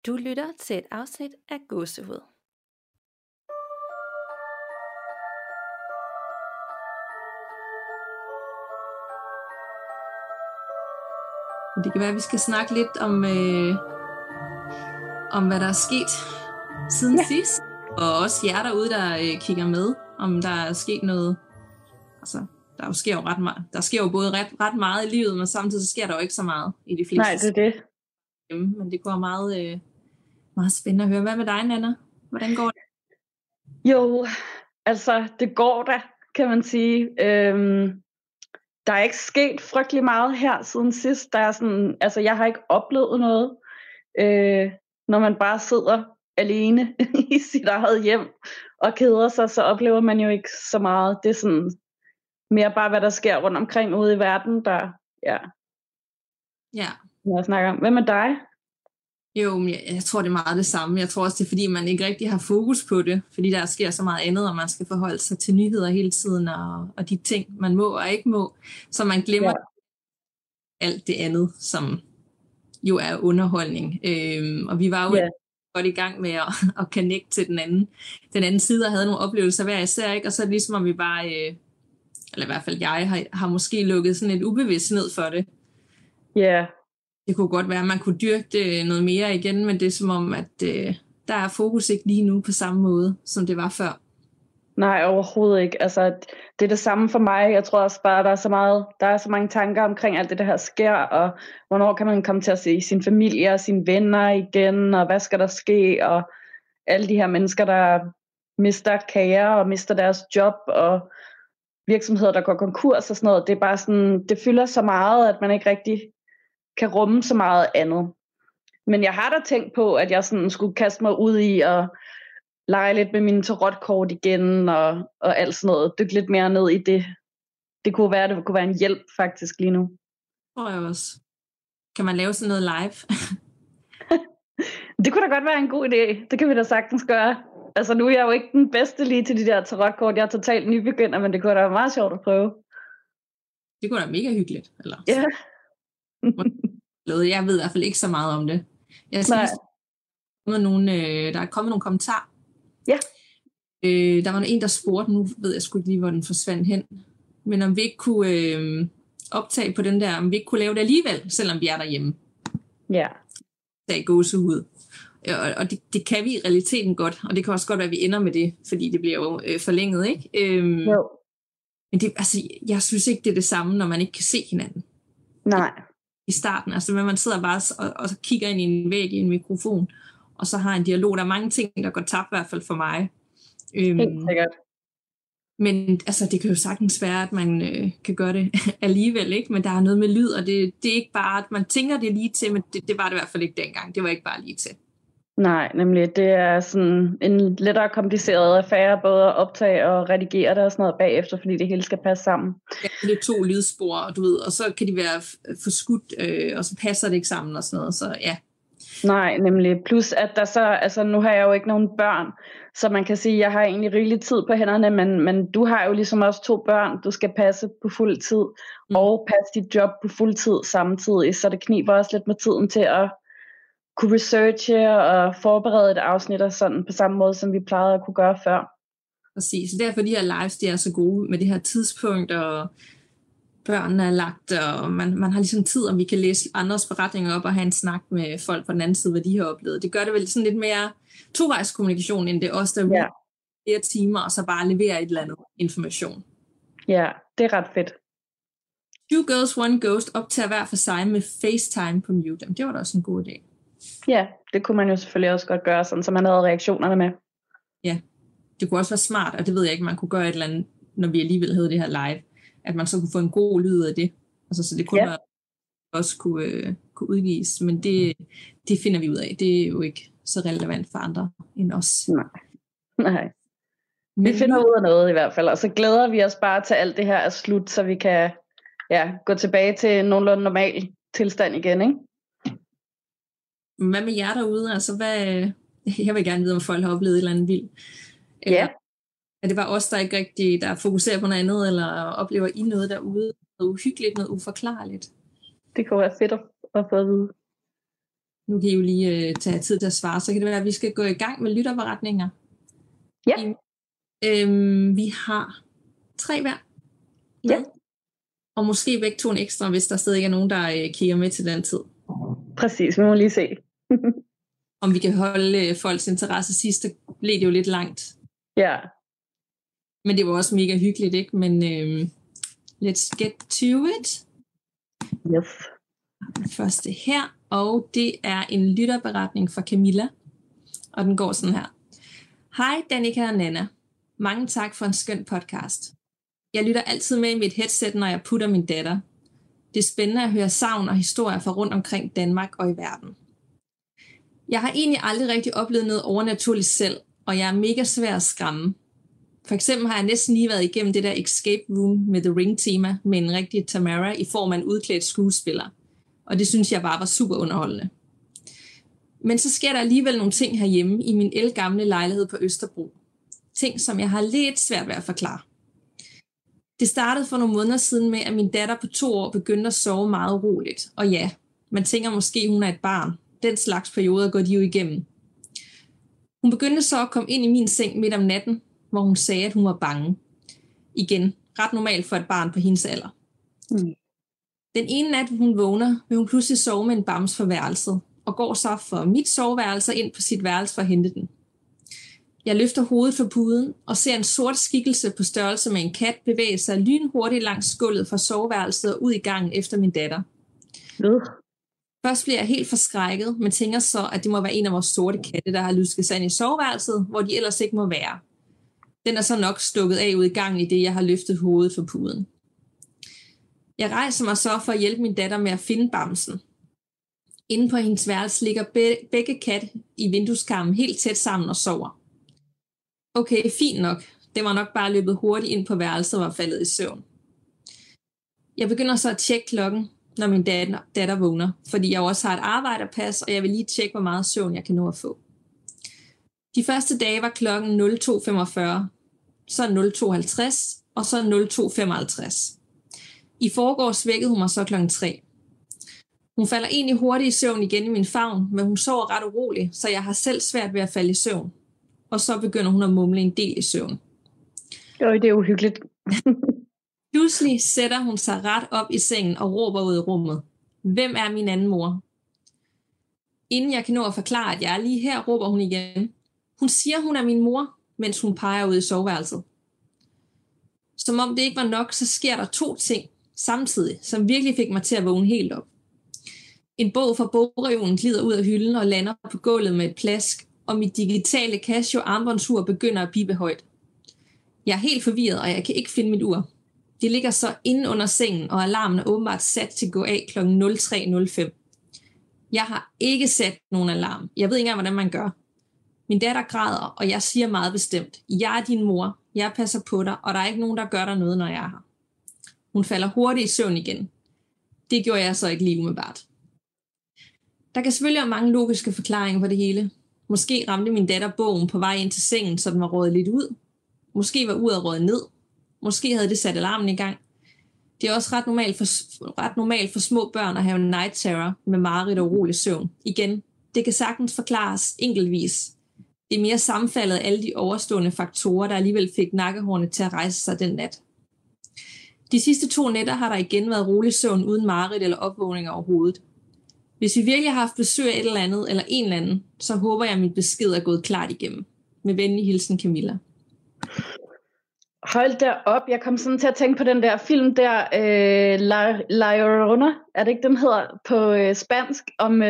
Du lytter til et afsnit af Gåsehud. Det kan være, at vi skal snakke lidt om hvad der er sket siden sidst. Og også jer derude, der kigger med, om der er sket noget. Altså, der sker jo ret meget. Der sker jo både ret meget i livet, men samtidig sker der jo ikke så meget i de fleste. Nej, det er det. Men det går meget, meget spændende at høre. Hvad med dig, Nanna? Hvordan går det? Jo, altså det går da, kan man sige. Der er ikke sket frygtelig meget her siden sidst. Der er sådan, altså jeg har ikke oplevet noget. Når man bare sidder alene i sit eget hjem og keder sig, så oplever man jo ikke så meget. Det er sådan mere bare, hvad der sker rundt omkring ude i verden, der jeg snakker om. Hvad med dig? Jo, men jeg tror, det er meget det samme. Jeg tror også, det er, fordi man ikke rigtig har fokus på det, fordi der sker så meget andet, og man skal forholde sig til nyheder hele tiden, og de ting, man må og ikke må, så man glemmer alt det andet, som jo er underholdning. Og vi var jo godt i gang med at connecte til den anden side, og havde nogle oplevelser hver især, ikke? Og så er det ligesom, om vi bare, eller i hvert fald jeg, har måske lukket sådan et ubevidst ned for det. Ja. Det kunne godt være, at man kunne dyrke det noget mere igen, men det er som om, at der er fokus ikke lige nu på samme måde, som det var før. Nej, overhovedet ikke. Altså, det er det samme for mig. Jeg tror også bare, der er så mange tanker omkring alt det, der her sker, og hvornår kan man komme til at se sin familie og sine venner igen, og hvad skal der ske, og alle de her mennesker, der mister kære og mister deres job, og virksomheder, der går konkurs og sådan noget. Det er bare sådan, det fylder så meget, at man ikke rigtig kan rumme så meget andet. Men jeg har da tænkt på, at jeg sådan skulle kaste mig ud i at lege lidt med mine tarotkort igen, og alt sådan noget. Dykke lidt mere ned i det. Det kunne være en hjælp faktisk lige nu. Tror jeg også. Kan man lave sådan noget live? Det kunne da godt være en god idé. Det kan vi da sagtens gøre. Altså nu er jeg jo ikke den bedste lige til de der tarotkort. Jeg er totalt nybegynder, men det kunne da være meget sjovt at prøve. Det kunne da være mega hyggeligt. Eller? Ja. Jeg ved i hvert fald ikke så meget om det. Jeg synes, der er kommet nogle kommentarer. Ja. Der var en, der spurgte, nu ved jeg sgu ikke lige, hvor den forsvandt hen, men om vi ikke kunne optage på den der, om vi ikke kunne lave det alligevel, selvom vi er derhjemme. Ja. Der er gåsehud. Og det kan vi i realiteten godt, og det kan også godt være, at vi ender med det, fordi det bliver jo forlænget, ikke? Jo. Men jeg synes ikke, det er det samme, når man ikke kan se hinanden. Nej. I starten, altså når man sidder bare og kigger ind i en væg i en mikrofon, og så har en dialog. Der er mange ting, der går tabt, i hvert fald for mig. Helt sikkert. Men altså, det kan jo sagtens være, at man kan gøre det alligevel, ikke? Men der er noget med lyd, og det er ikke bare, at man tænker det lige til, men det var det i hvert fald ikke dengang. Det var ikke bare lige til. Nej, nemlig. Det er sådan en lettere kompliceret affære, både at optage og redigere det og sådan noget bagefter, fordi det hele skal passe sammen. Ja, det er 2 lydspor, og du ved, og så kan de være forskudt, og så passer det ikke sammen og sådan noget, så ja. Nej, nemlig. Plus at der så, altså nu har jeg jo ikke nogen børn, så man kan sige, at jeg har egentlig rigelig tid på hænderne, men du har jo ligesom også 2 børn, du skal passe på fuld tid, og passe dit job på fuld tid samtidig, så det kniber også lidt med tiden til at kunne researche og forberede et afsnit og sådan på samme måde, som vi plejede at kunne gøre før. Præcis, så derfor de her lives, de er så gode med det her tidspunkt, og børnene er lagt, og man har ligesom tid, om vi kan læse andres beretninger op og have en snak med folk på den anden side, hvad de har oplevet. Det gør det vel sådan lidt mere tovejskommunikation, end det også, der flere timer, og så bare levere et eller andet information. Ja, det er ret fedt. 2 Girls, 1 Ghost optager hver for sig med FaceTime på mute. Det var da også en god idé. Ja, det kunne man jo selvfølgelig også godt gøre, sådan, så man havde reaktionerne med. Ja, det kunne også være smart, og det ved jeg ikke, man kunne gøre et eller andet, når vi alligevel havde det her live, at man så kunne få en god lyd af det. Altså, så det kunne være, også kunne udgives, men det finder vi ud af. Det er jo ikke så relevant for andre end os. Nej. Vi finder ud af noget i hvert fald, og så glæder vi os bare til alt det her er slut, så vi kan gå tilbage til nogenlunde normal tilstand igen, ikke? Hvad med jer derude? Altså, jeg vil gerne vide, om folk har oplevet et eller andet vildt. Ja. Er det bare os, der ikke rigtig der fokuserer på noget andet, eller oplever I noget derude? Noget uhyggeligt, noget uforklarligt? Det kunne være fedt at få at vide. Nu kan I jo lige tage tid til at svare, så kan det være, at vi skal gå i gang med lytterberetninger. Ja. Vi har 3 hver. Ja. Og måske begge 2 en ekstra, hvis der stadig ikke er nogen, der kigger med til den tid. Præcis, vi må lige se. Om vi kan holde folks interesse sidst, blev det jo lidt langt. Ja. Men det var også mega hyggeligt, ikke? Men let's get to it. Yes. Den første her, og det er en lytterberetning fra Camilla. Og den går sådan her. Hej Danika og Nana. Mange tak for en skøn podcast. Jeg lytter altid med i mit headset, når jeg putter min datter. Det er spændende at høre sagn og historier fra rundt omkring Danmark og i verden. Jeg har egentlig aldrig rigtig oplevet noget overnaturligt selv, og jeg er mega svær at skræmme. For eksempel har jeg næsten lige været igennem det der escape room med The Ring-tema med en rigtig Tamara i form af en udklædt skuespiller. Og det synes jeg bare var super underholdende. Men så sker der alligevel nogle ting herhjemme i min ældgamle lejlighed på Østerbro. Ting, som jeg har lidt svært ved at forklare. Det startede for nogle måneder siden med, at min datter på 2 år begyndte at sove meget roligt. Og ja, man tænker måske, hun er et barn. Den slags perioder går de jo igennem. Hun begyndte så at komme ind i min seng midt om natten, hvor hun sagde, at hun var bange. Igen, ret normalt for et barn på hendes alder. Den ene nat, hun vågner, vil hun pludselig sove med en bams for værelset, og går så fra mit soveværelse ind på sit værelse for at hente den. Jeg løfter hovedet fra puden og ser en sort skikkelse på størrelse med en kat bevæge sig lynhurtigt langs gulvet fra soveværelset og ud i gangen efter min datter. Først bliver jeg helt forskrækket, men tænker så, at det må være en af vores sorte katte, der har lusket sig ind i soveværelset, hvor de ellers ikke må være. Den er så nok stukket af ud i gangen i det, jeg har løftet hovedet fra puden. Jeg rejser mig så for at hjælpe min datter med at finde bamsen. Inde på hendes værelse ligger begge katte i vindueskarmen helt tæt sammen og sover. Okay, fint nok. Det var nok bare løbet hurtigt ind på værelset og var faldet i søvn. Jeg begynder så at tjekke klokken, når min datter vågner, fordi jeg også har et arbejderpas, og jeg vil lige tjekke, hvor meget søvn jeg kan nå at få. De første dage var klokken 02.45, så 02.50 og så 02.55. I forgårs vækkede hun mig så klokken 3. Hun falder egentlig hurtigt i søvn igen i min favn, men hun sover ret uroligt, så jeg har selv svært ved at falde i søvn. Og så begynder hun at mumle en del i søvn. Det er uhyggeligt. Pludselig sætter hun sig ret op i sengen og råber ud i rummet. Hvem er min anden mor? Inden jeg kan nå at forklare, at jeg er lige her, råber hun igen. Hun siger, hun er min mor, mens hun peger ud i soveværelset. Som om det ikke var nok, så sker der 2 ting samtidig, som virkelig fik mig til at vågne helt op. En bog fra bogreolen glider ud af hylden og lander på gulvet med et plask, og mit digitale Casio armbåndsur begynder at bippe højt. Jeg er helt forvirret, og jeg kan ikke finde mit ur. Det ligger så inde under sengen, og alarmen er åbenbart sat til at gå af kl. 03.05. Jeg har ikke sat nogen alarm. Jeg ved ikke engang, hvordan man gør. Min datter græder, og jeg siger meget bestemt, jeg er din mor, jeg passer på dig, og der er ikke nogen, der gør dig noget, når jeg er her. Hun falder hurtigt i søvn igen. Det gjorde jeg så ikke lige umiddelbart. Der kan selvfølgelig være mange logiske forklaringer på det hele. Måske ramte min datter bogen på vej ind til sengen, så den var røget lidt ud. Måske var uret røget ned. Måske havde det sat alarmen i gang. Det er også ret normalt for små børn at have en night terror med mareridt og urolig søvn. Igen, det kan sagtens forklares enkeltvis. Det er mere sammenfaldet af alle de overstående faktorer, der alligevel fik nakkehårene til at rejse sig den nat. De sidste 2 nætter har der igen været rolig søvn uden mareridt eller opvågninger overhovedet. Hvis vi virkelig har haft besøg af et eller andet eller en eller anden, så håber jeg, at min besked er gået klart igennem. Med venlig hilsen, Camilla. Hold da op, jeg kom sådan til at tænke på den der film der, La Llorona, er det ikke den hedder på spansk,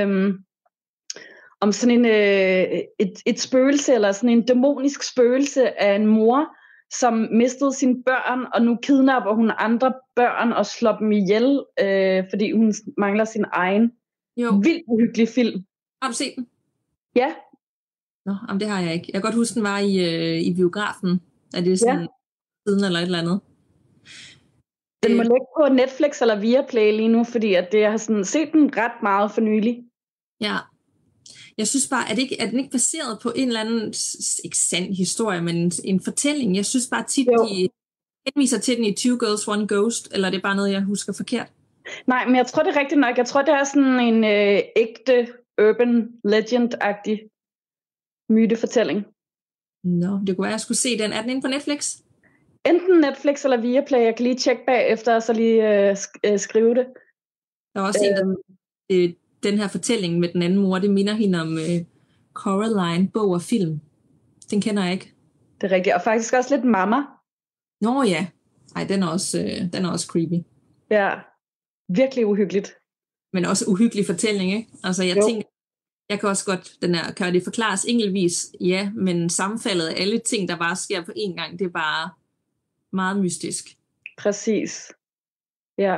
om sådan et spøgelse, eller sådan en dæmonisk spøgelse af en mor, som mistede sine børn, og nu kidnapper hun andre børn og slår dem ihjel, fordi hun mangler sin egen. Vildt uhyggelig film. Har du set den? Ja. Nå, jamen det har jeg ikke. Jeg kan godt huske, den var i biografen. Er det sådan siden eller et eller andet? Den må ligge på Netflix eller Viaplay lige nu, fordi at jeg har sådan set den ret meget for nylig. Ja. Jeg synes bare, er den ikke baseret på en eller anden, ikke sand historie, men en fortælling? Jeg synes bare tit, de henviser til den i 2 Girls, One Ghost, eller er det bare noget, jeg husker forkert? Nej, men jeg tror, det er rigtigt nok. Jeg tror, det er sådan en ægte urban legend-agtig mytefortælling. Nå, det kunne være, at jeg skulle se den. Er den inde på Netflix? Enten Netflix eller Viaplay. Jeg kan lige tjekke bagefter, og så lige skrive det. Der er også en, der den her fortælling med den anden mor, det minder hende om Coraline, bog og film. Den kender jeg ikke. Det er rigtigt. Og faktisk også lidt mamma. Nå ja. Ej, den er også creepy. Ja, virkelig uhyggeligt. Men også uhyggelig fortælling, ikke? Altså, jeg tænker, jeg kan også godt, kan det forklares enkeltvis? Ja, men sammenfaldet af alle ting, der bare sker på én gang, det er bare meget mystisk. Præcis. Ja.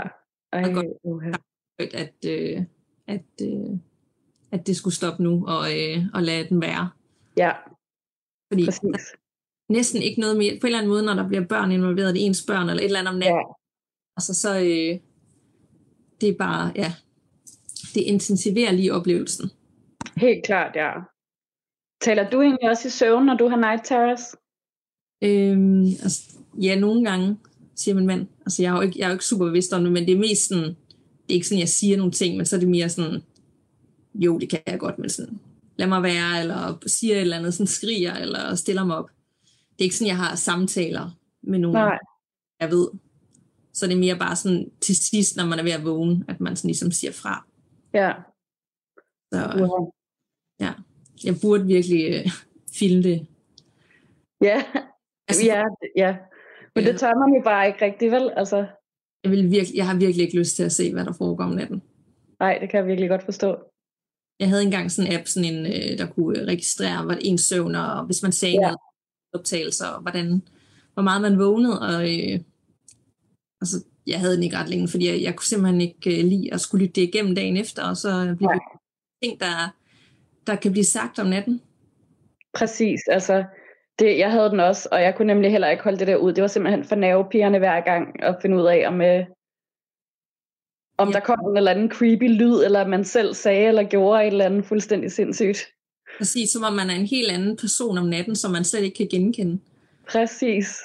At det skulle stoppe nu, og lade den være. Ja, fordi præcis. Der er næsten ikke noget mere, på en eller anden måde, når der bliver børn involveret, det er ens børn, eller et eller andet om natten. Ja. Altså så, det er bare, ja, det intensiverer lige oplevelsen. Helt klart, ja. Taler du egentlig også i søvn, når du har night terrors? Altså, ja, nogle gange, siger min mand. Altså, jeg er jo ikke super bevidst om det, men det er mest sådan, det er ikke sådan, jeg siger nogle ting, men så er det mere sådan, jo, det kan jeg godt, men sådan, lad mig være, eller siger et eller andet, sådan skriger, eller stiller mig op. Det er ikke sådan, jeg har samtaler med nogen, jeg ved. Så det er mere bare sådan, til sidst, når man er ved at vågne, at man sådan ligesom siger fra. Ja. Så, ja. Jeg burde virkelig filme det. Ja, altså, ja. Men det tør man jo bare ikke rigtig, vel? Altså. Jeg har virkelig ikke lyst til at se, hvad der foregår om natten. Nej, det kan jeg virkelig godt forstå. Jeg havde engang sådan en app, der kunne registrere, hvad ens søvn, og hvis man sagde noget optagelser, og hvor meget man vågnede, og altså, jeg havde den ikke ret længe, fordi jeg kunne simpelthen ikke lide at skulle lytte det igennem dagen efter, og så blive ting, der kan blive sagt om natten. Præcis, altså jeg havde den også, og jeg kunne nemlig heller ikke holde det der ud. Det var simpelthen for nervepirrende hver gang at finde ud af, om der kom en eller anden creepy lyd, eller man selv sagde eller gjorde et eller andet fuldstændig sindssygt. Præcis, som om man er en helt anden person om natten, som man slet ikke kan genkende. Præcis.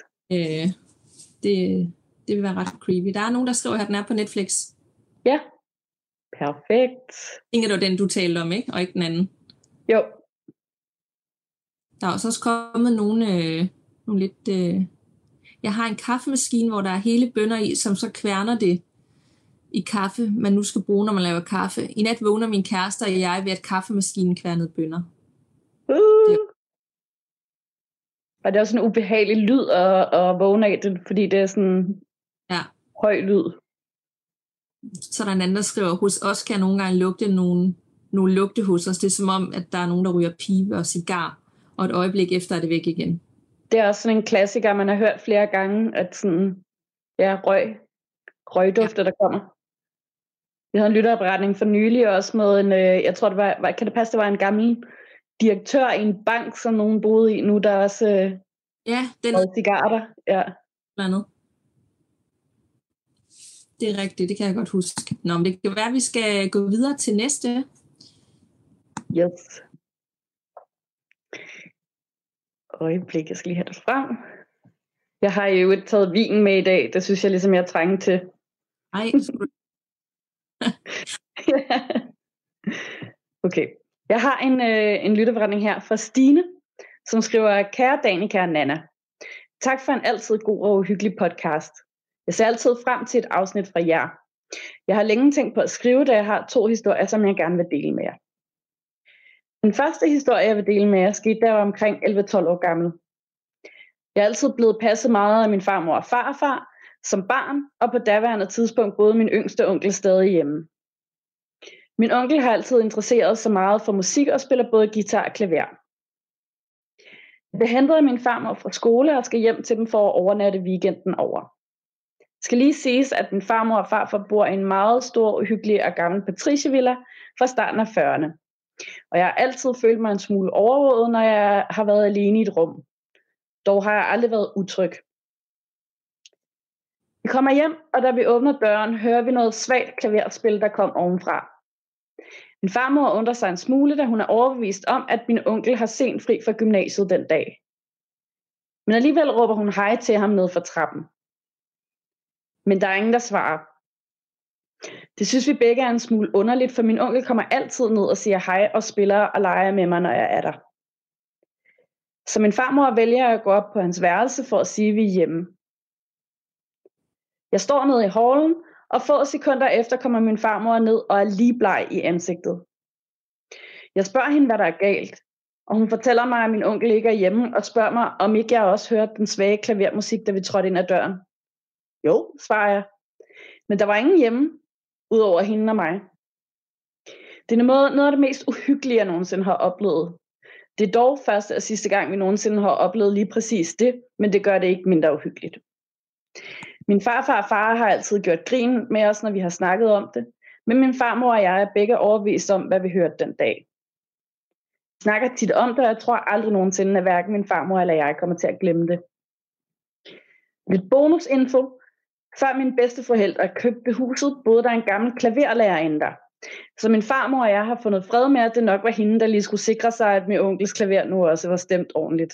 Det vil være ret creepy. Der er nogen, der skriver, at den er på Netflix. Ja, perfekt. Tænker du den, du talte om, ikke? Og ikke den anden? Jo. Der er også kommet nogle lidt... Jeg har en kaffemaskine, hvor der er hele bønner i, som så kværner det i kaffe, man nu skal bruge, når man laver kaffe. I nat vågner min kæreste og jeg ved, at kaffemaskinen kværnede bønner. Og det er også sådan en ubehagelig lyd at vågne af det, fordi det er sådan høj lyd. Så der er en anden, der skriver, hos os kan jeg nogle gange lugte nogle lugte hos os. Det er som om, at der er nogen, der ryger pibe og cigar, og et øjeblik efter er det væk igen. Det er også sådan en klassiker, man har hørt flere gange, at sådan, røgdufter, der kommer. Vi havde en lytterberetning for nylig også med en, jeg tror det var, kan det passe, det var en gammel direktør i en bank, som nogen boede i nu, der også den cigaretter. Ja. Blandet. Det er rigtigt, det kan jeg godt huske. Nå, men det kan være, at vi skal gå videre til næste. Yes. Øjeblik, jeg skal lige have det frem. Jeg har jo ikke taget vinen med i dag. Det synes jeg ligesom, jeg trænger til. Nej. Okay. Jeg har en lytteforretning her fra Stine, som skriver, kære Danika og Nana. Tak for en altid god og uhyggelig podcast. Jeg ser altid frem til et afsnit fra jer. Jeg har længe tænkt på at skrive, da jeg har 2 historier, som jeg gerne vil dele med jer. Den første historie, jeg vil dele med jer, skete der omkring 11-12 år gammel. Jeg er altid blevet passet meget af min farmor og farfar som barn, og på daværende tidspunkt boede min yngste onkel stadig hjemme. Min onkel har altid interesseret sig meget for musik og spiller både guitar og klaver. Jeg blev hentet af min farmor fra skole og skal hjem til dem for at overnatte weekenden over. Det skal lige siges, at min farmor og farfar bor i en meget stor, uhyggelig og gammel patricievilla fra starten af 40'erne. Og jeg har altid følt mig en smule overvåget, når jeg har været alene i et rum. Dog har jeg aldrig været utryg. Vi kommer hjem, og da vi åbner døren, hører vi noget svagt klaverspil, der kom ovenfra. Min farmor undrer sig en smule, da hun er overbevist om, at min onkel har sent fri fra gymnasiet den dag. Men alligevel råber hun hej til ham ned fra trappen. Men der er ingen, der svarer. Det synes vi begge er en smule underligt, for min onkel kommer altid ned og siger hej og spiller og leger med mig, når jeg er der. Så min farmor vælger at gå op på hans værelse for at sige, at vi er hjemme. Jeg står nede i hallen, og få sekunder efter kommer min farmor ned og er lige bleg i ansigtet. Jeg spørger hende, hvad der er galt, og hun fortæller mig, at min onkel ikke er hjemme, og spørger mig, om ikke jeg også hørte den svage klavermusik, da vi trådte ind ad døren. Jo, svarer jeg. Men der var ingen hjemme, udover hende og mig. Det er noget af det mest uhyggelige, jeg nogensinde har oplevet. Det er dog første og sidste gang, vi nogensinde har oplevet lige præcis det, men det gør det ikke mindre uhyggeligt. Min farfar og far har altid gjort grin med os, når vi har snakket om det, men min farmor og jeg er begge overbevist om, hvad vi hørte den dag. Jeg snakker tit om det, og jeg tror aldrig nogensinde, at hverken min farmor eller jeg kommer til at glemme det. Lidt bonusinfo. Før mine bedsteforældre købte huset, boede der en gammel klaverlærerinde der. Så min farmor og jeg har fundet fred med, at det nok var hende, der lige skulle sikre sig, at min onkels klaver nu også var stemt ordentligt.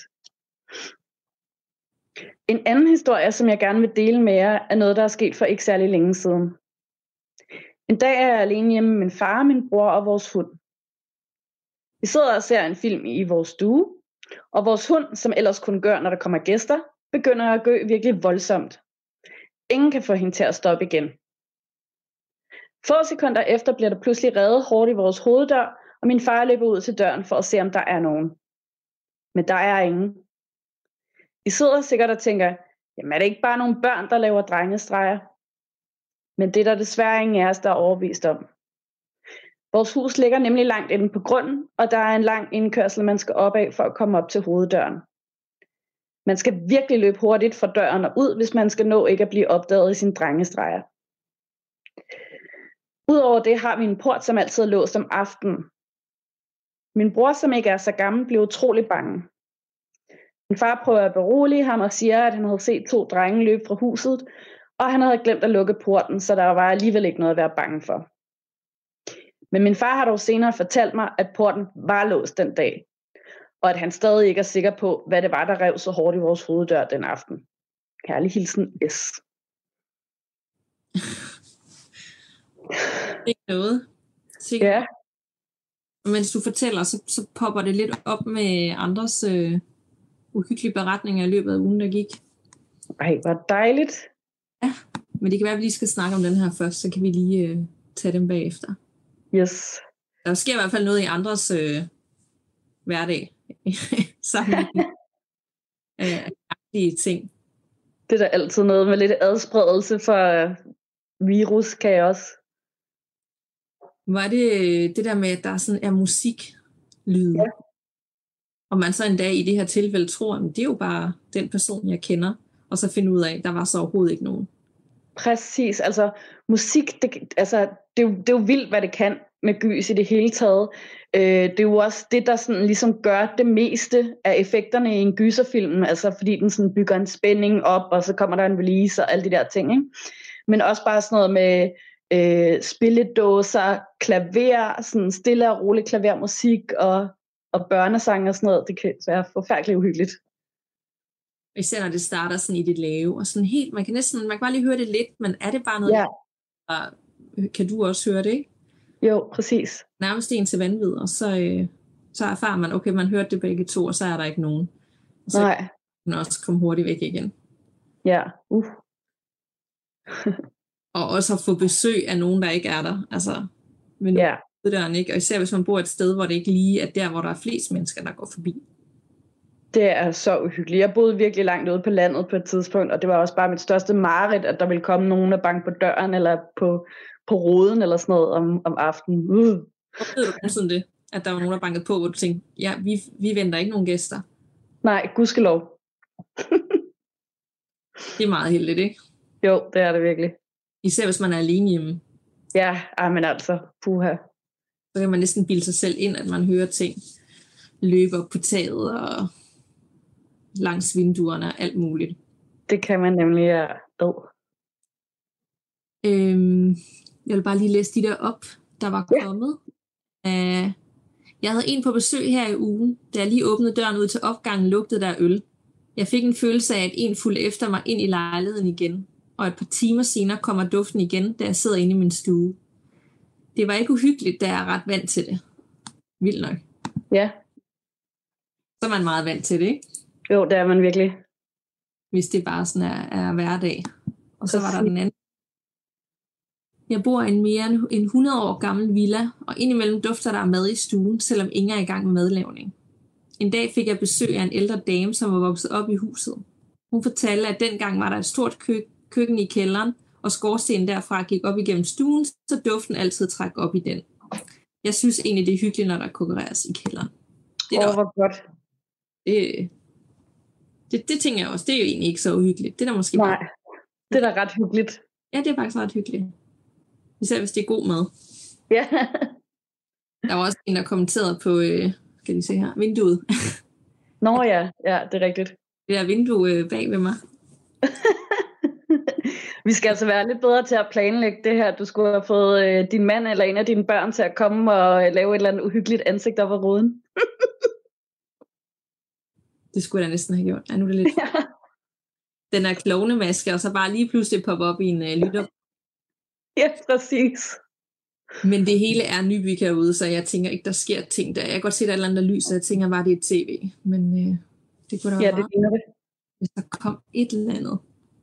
En anden historie, som jeg gerne vil dele med jer, er noget, der er sket for ikke særlig længe siden. En dag er jeg alene hjemme med min far, min bror og vores hund. Vi sidder og ser en film i vores stue, og vores hund, som ellers kun gør, når der kommer gæster, begynder at gø virkelig voldsomt. Ingen kan få hende til at stoppe igen. Få sekunder efter bliver der pludselig revet hårdt i vores hoveddør, og min far løber ud til døren for at se, om der er nogen. Men der er ingen. I sidder sikkert og tænker, jamen er det ikke bare nogle børn, der laver drengestreger? Men det er der desværre ingen af os, der er overbevist om. Vores hus ligger nemlig langt inde på grunden, og der er en lang indkørsel, man skal op af for at komme op til hoveddøren. Man skal virkelig løbe hurtigt fra døren og ud, hvis man skal nå ikke at blive opdaget i sine drengestreger. Udover det har vi en port, som altid er låst om aftenen. Min bror, som ikke er så gammel, blev utrolig bange. Min far prøver at berolige ham og siger, at han havde set 2 drenge løbe fra huset, og han havde glemt at lukke porten, så der var alligevel ikke noget at være bange for. Men min far har dog senere fortalt mig, at porten var låst den dag, og at han stadig ikke er sikker på, hvad det var, der rev så hårdt i vores hoveddør den aften. Kærlig hilsen, S. Ikke noget. Sikkert. Ja. Mens du fortæller, så popper det lidt op med andres uhyggelige beretninger i løbet af ugen, der gik. Ej, hvor dejligt. Ja, men det kan være, at vi lige skal snakke om den her først, så kan vi lige tage dem bagefter. Yes. Der sker i hvert fald noget i andres hverdag. Sammen med ting. Det er da altid noget med lidt adspredelse for virus, kan jeg også. Var det der med, at der sådan er musiklyde? Ja. Og man så en dag i det her tilfælde tror, at det er jo bare den person, jeg kender, og så finder ud af, at der var så overhovedet ikke nogen. Præcis, altså musik, det er jo vildt, hvad det kan med gys i det hele taget. Det er jo også det, der sådan ligesom gør det meste af effekterne i en gyserfilm, altså fordi den sådan bygger en spænding op, og så kommer der en release og alle de der ting, ikke? Men også bare sådan noget med spilledåser, klaver, sådan stille og rolig klavermusik og børnesang og sådan noget. Det kan være forfærdeligt uhyggeligt. Især når det starter sådan i det lave, og sådan helt, man kan bare lige høre det lidt, men er det bare noget, ja. Kan du også høre det, ikke? Jo, præcis. Nærmest en til vanvid, og så erfarer man, okay, man hørte det begge to, og så er der ikke nogen. Og så kan man også komme hurtigt væk igen. Ja, Og også at få besøg af nogen, der ikke er der. Altså, men nu døren ikke. Og især hvis man bor et sted, hvor det ikke lige er der, hvor der er flest mennesker, der går forbi. Det er så uhyggeligt. Jeg boede virkelig langt ude på landet på et tidspunkt, og det var også bare mit største mareridt, at der ville komme nogen og banke på døren, eller på roden, eller sådan noget om aftenen. Hvor ved du sådan det, at der var nogen, der bankede på, hvor du tænkte, ja, vi venter ikke nogen gæster? Nej, gudskelov. Det er meget heldigt, ikke? Jo, det er det virkelig. Især hvis man er alene hjemme. Ja, men altså, puha. Så kan man næsten bilde sig selv ind, at man hører ting løbe op på taget og langs vinduerne og alt muligt. Det kan man nemlig, ja. Jeg vil bare lige læse de der op, der var kommet. Jeg havde en på besøg her i ugen. Da jeg lige åbnede døren ud til opgangen, lugtede der øl. Jeg fik en følelse af, at en fulgte efter mig ind i lejligheden igen. og et par timer senere kommer duften igen, da jeg sidder inde i min stue. Det var ikke uhyggeligt, da jeg er ret vant til det. Vildt nok. Ja. Så er man meget vant til det, ikke? Jo, det er man virkelig. Hvis det bare sådan er hverdag. Og så var der den anden. Jeg bor i en mere end 100 år gammel villa, og indimellem dufter der af mad i stuen, selvom ingen er i gang med madlavning. En dag fik jeg besøg af en ældre dame, som var vokset op i huset. Hun fortalte, at dengang var der et stort køkken i kælderen, og skorstenen derfra gik op igennem stuen, så duften altid træk op i den. Jeg synes egentlig, det er hyggeligt, når der konkurreres i kælderen. Det er hvor godt. Det tænker jeg også. Det er jo egentlig ikke så uhyggeligt. Det er da måske Nej, det er da ret hyggeligt. Ja, det er faktisk ret hyggeligt. Især hvis det er god mad. Ja. Der var også en, der kommenterede på, skal I se her, vinduet. Nå ja, det er rigtigt. Det der vindue bag ved mig. Vi skal altså være lidt bedre til at planlægge det her. Du skulle have fået din mand eller en af dine børn til at komme og lave et eller andet uhyggeligt ansigt op ad ruden. Det skulle jeg da næsten have gjort. Ja, nu er det lidt... Ja. Den er klovnemaske, og så bare lige pludselig poppe op i en lytter. Ja, præcis. Men det hele er Nybygg herude, så jeg tænker ikke, der sker ting der. Jeg kan godt se, at der er et eller andet lys, så jeg tænker bare, det er et tv. Men det kunne da være det ligner det. hvis der kom et eller andet.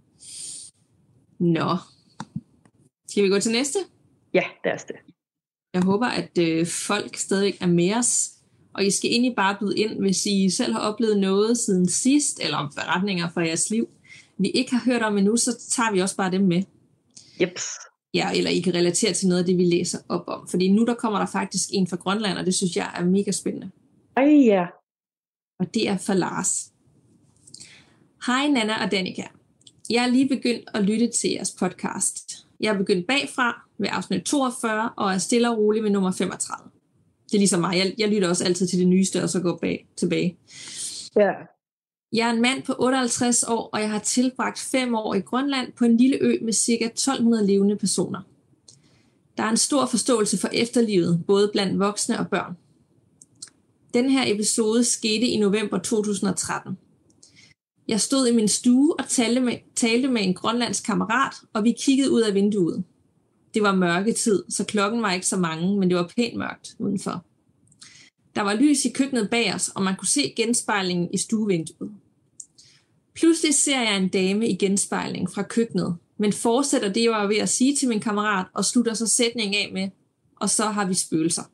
Nå. Skal vi gå til næste? Ja, det er det. Jeg håber, at folk stadig er med os. Og I skal egentlig bare byde ind, hvis I selv har oplevet noget siden sidst, eller beretninger fra jeres liv, vi ikke har hørt om endnu, så tager vi også bare dem med. Jeps. Ja, eller I kan relatere til noget af det, vi læser op om. Fordi nu der kommer der faktisk en fra Grønland, og det synes jeg er mega spændende. Ja. Og det er fra Lars. Hej Nana og Danika. Jeg er lige begyndt at lytte til jeres podcast. Jeg er begyndt bagfra ved afsnit 42, og er stille og rolig ved nummer 35. Det er ligesom mig. Jeg lytter også altid til det nyeste, og så går tilbage. Ja. Jeg er en mand på 58 år, og jeg har tilbragt 5 år i Grønland på en lille ø med ca. 1200 levende personer. Der er en stor forståelse for efterlivet, både blandt voksne og børn. Den her episode skete i november 2013. Jeg stod i min stue og talte med en grønlandsk kammerat, og vi kiggede ud af vinduet. Det var mørketid, så klokken var ikke så mange, men det var pænt mørkt udenfor. Der var lys i køkkenet bag os, og man kunne se genspejlingen i stuevinduet. Pludselig ser jeg en dame i genspejling fra køkkenet, men fortsætter det, jeg var ved at sige til min kammerat, og slutter så sætningen af med, og så har vi spøgelser.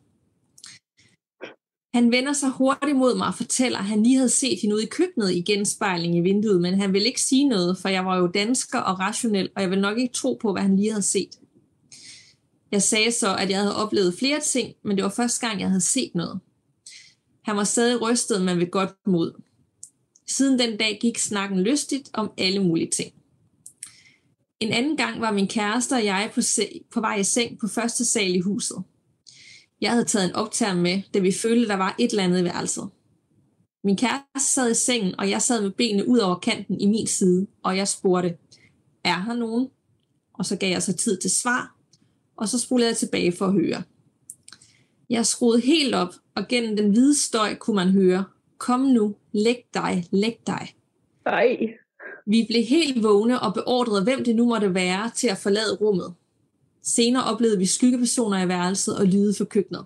Han vender sig hurtigt mod mig og fortæller, at han lige havde set hende ude i køkkenet i genspejling i vinduet, men han ville ikke sige noget, for jeg var jo dansker og rationel, og jeg ville nok ikke tro på, hvad han lige havde set. Jeg sagde så, at jeg havde oplevet flere ting, men det var første gang, jeg havde set noget. Han var stadig rystet, men ved godt mod. Siden den dag gik snakken lystigt om alle mulige ting. En anden gang var min kæreste og jeg på vej i seng på første sal i huset. Jeg havde taget en optager med, da vi følte, der var et eller andet i værelset. Min kæreste sad i sengen, og jeg sad med benene ud over kanten i min side, og jeg spurgte, er her nogen? Og så gav jeg så tid til svar, og så spolede jeg tilbage for at høre. Jeg skruede helt op, og gennem den hvide støj kunne man høre, kom nu, læg dig, læg dig. Ej. Vi blev helt vågne og beordrede, hvem det nu måtte være, til at forlade rummet. Senere oplevede vi skyggepersoner i værelset og lyde fra køkkenet.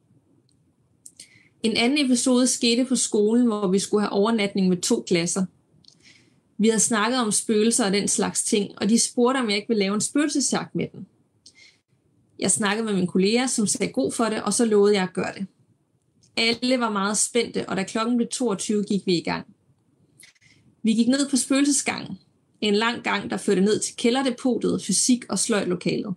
En anden episode skete på skolen, hvor vi skulle have overnatning med 2 klasser. Vi havde snakket om spøgelser og den slags ting, og de spurgte, om jeg ikke ville lave en spøgelsesjagt med den. Jeg snakkede med min kollega, som sagde god for det, og så lovede jeg at gøre det. Alle var meget spændte, og da klokken blev 22, gik vi i gang. Vi gik ned på spøgelsesgangen. En lang gang, der førte ned til kælderdepotet, fysik- og sløjdlokalet.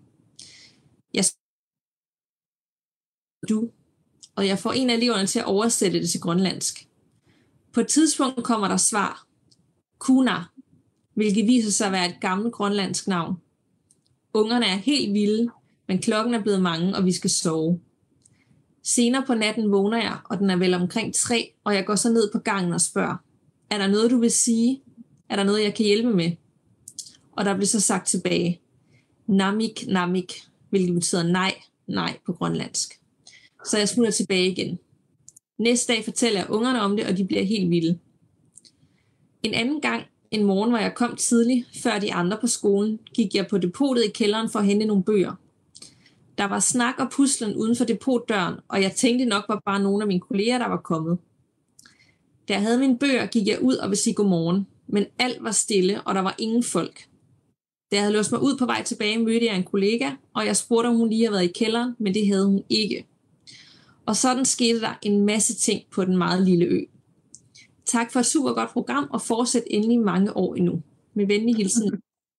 Og jeg får en af eleverne til at oversætte det til grønlandsk. På et tidspunkt kommer der svar. Kuna, hvilket viser sig at være et gammelt grønlandsk navn. Ungerne er helt vilde, men klokken er blevet mange, og vi skal sove. Senere på natten vågner jeg, og den er vel omkring 3, og jeg går så ned på gangen og spørger, er der noget, du vil sige? Er der noget, jeg kan hjælpe med? Og der bliver så sagt tilbage, namik, namik, hvilket betyder nej, nej på grønlandsk. Så jeg smutter tilbage igen. Næste dag fortæller jeg ungerne om det, og de bliver helt vilde. En anden gang En morgen, hvor jeg kom tidligt, før de andre på skolen, gik jeg på depotet i kælderen for at hente nogle bøger. Der var snak og puslen uden for depotdøren, og jeg tænkte nok var bare nogle af mine kolleger, der var kommet. Da jeg havde mine bøger, gik jeg ud og ville sige godmorgen, men alt var stille, og der var ingen folk. Da jeg havde låst mig ud på vej tilbage, mødte jeg en kollega, og jeg spurgte, om hun lige havde været i kælderen, men det havde hun ikke. Og sådan skete der en masse ting på den meget lille ø. Tak for et super godt program, og fortsæt endelig mange år endnu. Med venlig hilsen.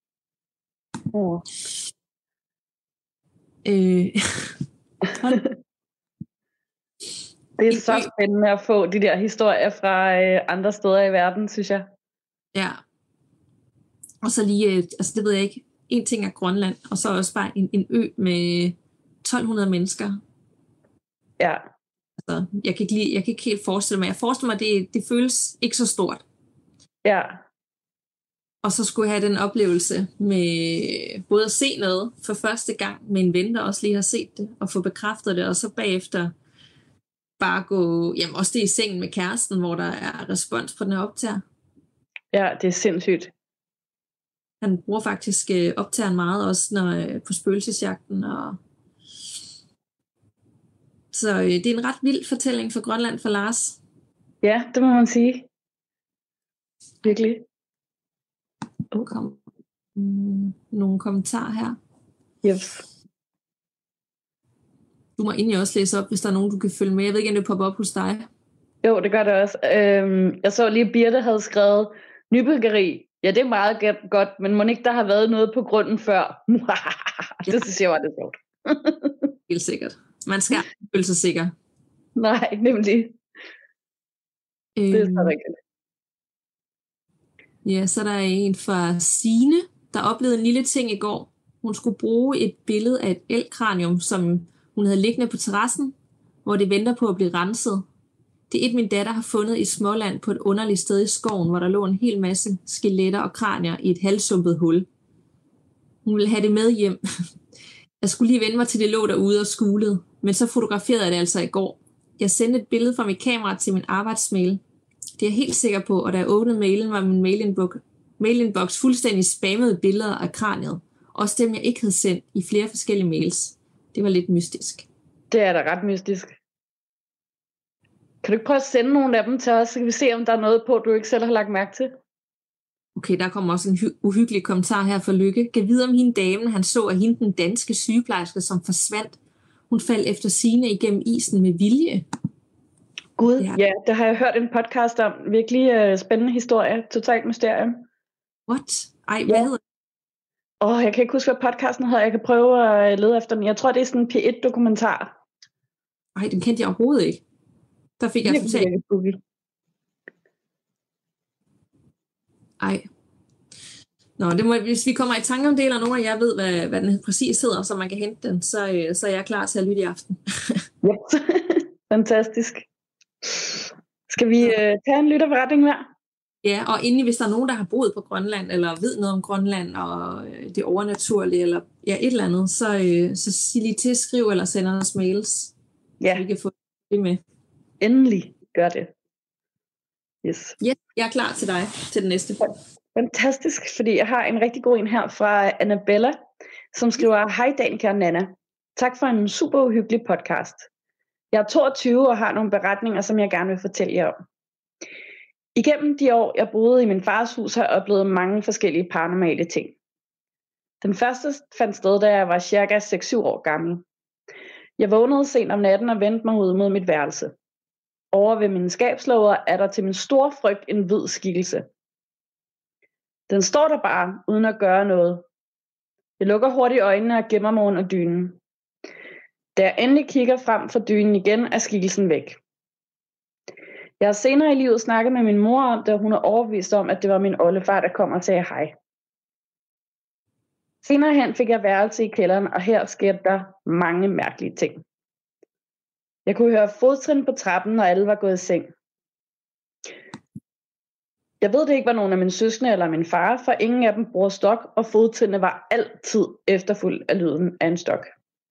Det er så spændende at få de der historier fra andre steder i verden, synes jeg. Ja. Og så lige, altså det ved jeg ikke, en ting er Grønland, og så også bare en ø med 1200 mennesker. Ja. Altså, jeg kan ikke helt forestille mig. Jeg forestiller mig, at det føles ikke så stort. Ja. Og så skulle jeg have den oplevelse med både at se noget for første gang med en ven, der også lige har set det, og få bekræftet det, og så bagefter bare gå, jamen også det i sengen med kæresten, hvor der er respons på den her optager. Ja, det er sindssygt. Han bruger faktisk optageren meget, også når på spøgelsesjagten. Og så det er en ret vild fortælling for Grønland for Lars. Ja, det må man sige. Virkelig. Nogle kommentarer her. Yes. Du må egentlig også læse op, hvis der er nogen, du kan følge med. Jeg ved ikke, om det popper op hos dig. Jo, det gør det også. Jeg så lige, Birte havde skrevet nybyggeri. Ja, det er meget godt, men må ikke der har været noget på grunden før? Det synes jeg var det sjovt. Helt sikkert. Man skal føle sig sikker. Nej, nemlig. Det er så rigtigt. Ja, så der er en fra Signe, der oplevede en lille ting i går. Hun skulle bruge et billede af et elkranium, som hun havde liggende på terrassen, hvor det venter på at blive renset. Det er et, min datter har fundet i Småland på et underligt sted i skoven, hvor der lå en hel masse skeletter og kranier i et halvsumpet hul. Hun ville have det med hjem. Jeg skulle lige vende mig til det lå derude og skulede, men så fotograferede jeg det altså i går. Jeg sendte et billede fra mit kamera til min arbejdsmail. Det er jeg helt sikker på, og da jeg åbnede mailen, var min mailinbox fuldstændig spammet billeder af kraniet. Også dem, jeg ikke havde sendt i flere forskellige mails. Det var lidt mystisk. Det er da ret mystisk. Kan du ikke prøve at sende nogle af dem til os, så kan vi se, om der er noget på, du ikke selv har lagt mærke til? Okay, der kommer også en uhyggelig kommentar her fra Lykke. Kan vide om hende damen, han så, at hende den danske sygeplejerske, som forsvandt. Hun faldt efter sigende igennem isen med vilje. Gud, ja, det har jeg hørt en podcast om. Virkelig spændende historie. Totalt mysterium. What? Ej, hvad hedder det? Jeg kan ikke huske, hvad podcasten hedder. Jeg kan prøve at lede efter den. Jeg tror, det er sådan en P1-dokumentar. Ej, den kendte jeg overhovedet ikke. Der fik jeg totalt. Ej. Nå, det må, hvis vi kommer i tanke om det, eller nogen af jer ved, hvad den præcis hedder, så man kan hente den, så er jeg klar til at lytte i aften. Yes. Fantastisk. Skal vi tage en lytterberetning mere? Ja, og endelig, hvis der er nogen, der har boet på Grønland, eller ved noget om Grønland, og det overnaturlige, eller ja, et eller andet, så sig lige til, skriv eller send os mails, ja, så vi kan få det med. Endelig gør det. Yes. Ja, jeg er klar til dig, til den næste. Fantastisk, fordi jeg har en rigtig god en her fra Annabella, som skriver: Hej Danica og Nana. Tak for en super uhyggelig podcast. Jeg er 22 og har nogle beretninger, som jeg gerne vil fortælle jer om. Igennem de år, jeg boede i min fars hus, har jeg oplevet mange forskellige paranormale ting. Den første fandt sted, da jeg var cirka 6-7 år gammel. Jeg vågnede sent om natten og vendte mig ud mod mit værelse. Over ved min skabslåger er der til min store frygt en hvid skikkelse. Den står der bare, uden at gøre noget. Jeg lukker hurtigt øjnene og gemmer mig under dynen. Da jeg endelig kigger frem for dynen igen, er skikkelsen væk. Jeg har senere i livet snakket med min mor om det, og hun er overbevist om, at det var min oldefar, der kom og sagde hej. Senere hen fik jeg værelse i kælderen, og her skete der mange mærkelige ting. Jeg kunne høre fodtrin på trappen, når alle var gået i seng. Jeg ved det ikke var nogen af mine søskende eller min far, for ingen af dem bruger stok, og fodtrinene var altid efterfulgt af lyden af en stok.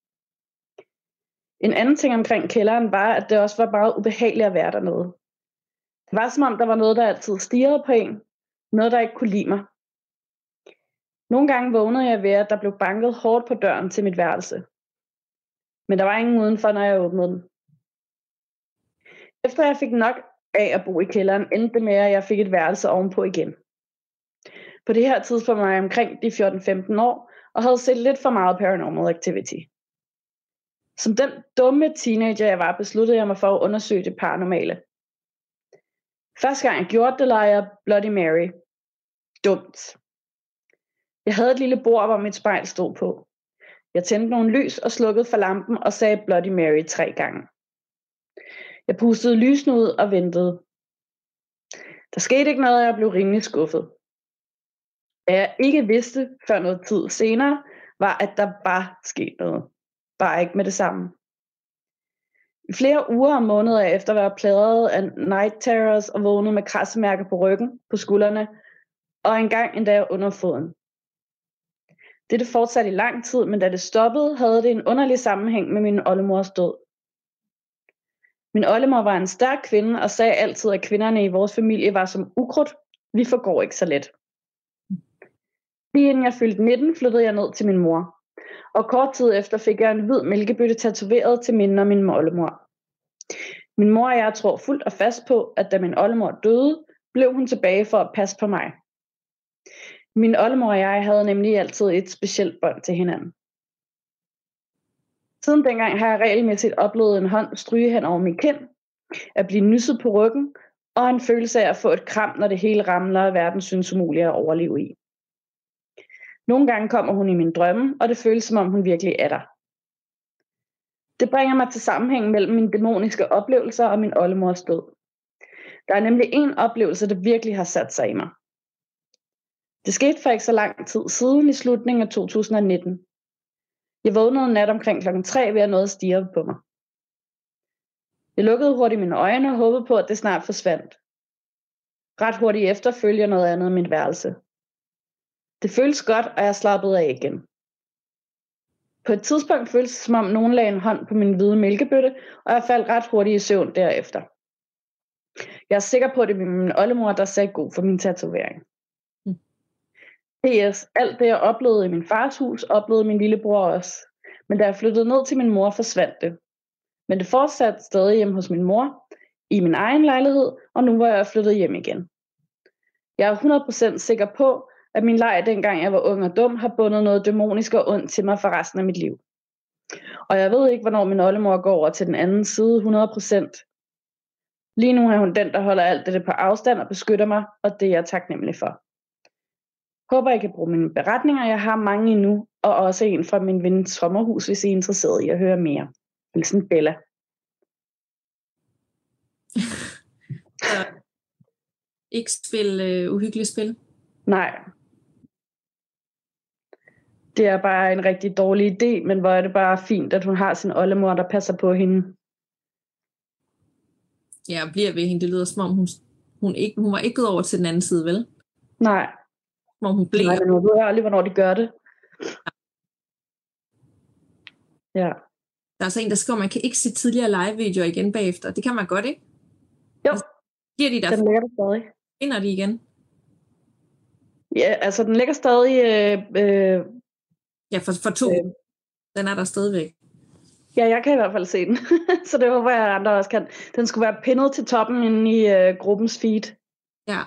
En anden ting omkring kælderen var, at det også var bare ubehageligt at være dernede. Det var som om, der var noget, der altid stirrede på en. Noget, der ikke kunne lide mig. Nogle gange vågnede jeg ved, at der blev banket hårdt på døren til mit værelse. Men der var ingen udenfor, når jeg åbnede den. Efter jeg fik nok af at bo i kælderen, endte det med, at jeg fik et værelse ovenpå igen. På det her tidspunkt var jeg omkring de 14-15 år, og havde set lidt for meget Paranormal Activity. Som den dumme teenager jeg var, besluttede jeg mig for at undersøge det paranormale. Første gang jeg gjorde det, lagde jeg Bloody Mary. Dumt. Jeg havde et lille bord, hvor mit spejl stod på. Jeg tændte nogle lys og slukkede for lampen og sagde Bloody Mary 3 gange. Jeg pustede lysene ud og ventede. Der skete ikke noget, og jeg blev rimelig skuffet. Hvad jeg ikke vidste før noget tid senere, var, at der var sket noget. Bare ikke med det samme. I flere uger og måneder efter var jeg plaget af night terrors og vågnede med krassemærker på ryggen, på skuldrene og engang endda under foden. Dette fortsatte i lang tid, men da det stoppede, havde det en underlig sammenhæng med min oldemors død. Min oldemor var en stærk kvinde og sagde altid, at kvinderne i vores familie var som ukrudt. Vi forgår ikke så let. Lige inden jeg fyldte 19, flyttede jeg ned til min mor. Og kort tid efter fik jeg en hvid mælkebøtte tatoveret til minde om min oldemor. Min mor og jeg tror fuldt og fast på, at da min oldemor døde, blev hun tilbage for at passe på mig. Min oldemor og jeg havde nemlig altid et specielt bånd til hinanden. Siden dengang har jeg regelmæssigt oplevet en hånd stryge hen over min kind, at blive nysset på ryggen, og en følelse af at få et kram, når det hele ramler, og verden synes umuligt at overleve i. Nogle gange kommer hun i min drømme, og det føles som om hun virkelig er der. Det bringer mig til sammenhæng mellem mine dæmoniske oplevelser og min oldemors død. Der er nemlig en oplevelse, der virkelig har sat sig i mig. Det skete for ikke så lang tid siden i slutningen af 2019. Jeg vågnede en nat omkring klokken 3 ved at noget stirre på mig. Jeg lukkede hurtigt mine øjne og håbede på, at det snart forsvandt. Ret hurtigt efter følger noget andet i mit værelse. Det føltes godt, og jeg slappede af igen. På et tidspunkt føltes det, som om nogen lagde en hånd på min hvide mælkebøtte, og jeg faldt ret hurtigt i søvn derefter. Jeg er sikker på, at det var min oldemor, der sagde god for min tatovering. PS. Alt det, jeg oplevede i min fars hus, oplevede min lillebror også. Men da jeg flyttede ned til min mor, forsvandt det. Men det fortsatte stadig hjemme hos min mor, i min egen lejlighed, og nu var jeg flyttet hjem igen. Jeg er 100% sikker på, at min leg dengang jeg var ung og dum, har bundet noget dæmonisk og ondt til mig for resten af mit liv. Og jeg ved ikke, hvornår min oldemor går over til den anden side 100%. Lige nu er hun den, der holder alt det på afstand og beskytter mig, og det er jeg taknemmelig for. Håber, I kan bruge mine beretninger. Jeg har mange endnu, og også en fra min vens sommerhus, hvis I er interesseret i at høre mere. Hilsen Bella. Ikke spille uhyggelige spil? Nej. Det er bare en rigtig dårlig idé, men hvor er det bare fint, at hun har sin oldemor, der passer på hende. Ja, bliver ved hende. Det lyder som om, hun var ikke gået over til den anden side, vel? Nej. Hvor hun blev. Nej, men hun ved aldrig, hvornår de gør det. Ja. Der er så en, der skriver, at man kan ikke se tidligere live-videoer igen bagefter. Det kan man godt, ikke? Jo, giver de der den ligger der stadig. Finder de igen? Ja, altså den ligger stadig... Ja, for 2. Den er der stadigvæk. Ja, jeg kan i hvert fald se den. Så det håber jeg, at andre også kan. Den skulle være pindet til toppen inde i gruppens feed. Ja.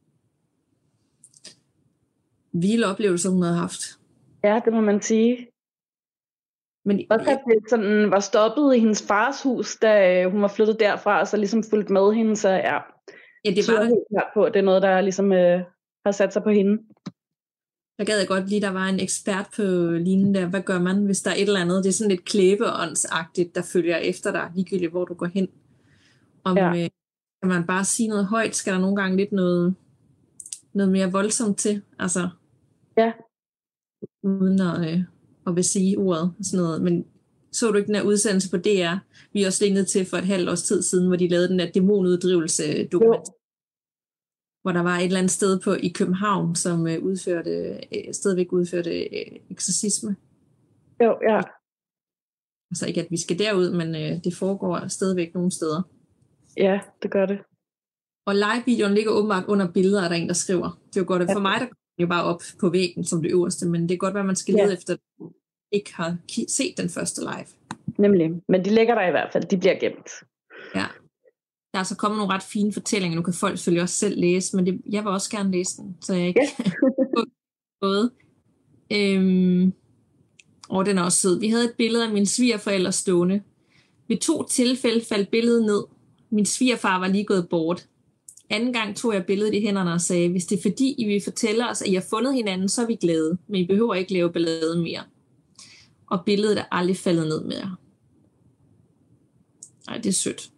Vilde oplevelser, hun havde haft. Ja, det må man sige. Men også at det sådan var stoppet i hendes fars hus, da hun var flyttet derfra, og så ligesom fulgt med hende, så ja. Ja, det var helt klart på, det er noget, der ligesom har sat sig på hende. Jeg gad godt lige, der var en ekspert på linjen der. Hvad gør man, hvis der er et eller andet? Det er sådan lidt klæbeåndsagtigt, der følger efter dig, ligegyldigt hvor du går hen. Kan man bare sige noget højt? Skal der nogle gange lidt noget mere voldsomt til? Altså, ja. Uden at vil sige ordet. Sådan noget. Men så du ikke den her udsendelse på DR? Vi er også lige ned til for et halvt års tid siden, hvor de lavede den der dæmonuddrivelse dokument. Hvor der var et eller andet sted i København, som stadigvæk udførte eksorcisme. Jo, ja. Altså ikke, at vi skal derud, men det foregår stadigvæk nogle steder. Ja, det gør det. Og live-videoen ligger åbenbart under billeder, der er en, der skriver. Det er jo godt, at for mig, der kommer jo bare op på væggen som det øverste, men det er godt, at man skal lede efter, at du ikke har set den første live. Nemlig, men de ligger der i hvert fald, de bliver gemt. Ja. Der er så kommet nogle ret fine fortællinger, nu kan folk selvfølgelig også selv læse, men jeg vil også gerne læse den, så jeg ikke både. Og den er også sød. Vi havde et billede af mine svigerforældre stående. Ved 2 tilfælde faldt billedet ned. Min svigerfar var lige gået bort. Anden gang tog jeg billedet i hænderne og sagde, hvis det er fordi, I vil fortælle os, at I har fundet hinanden, så er vi glade, men I behøver ikke lave ballade mere. Og billedet er aldrig faldet ned mere. Nej, det er sødt.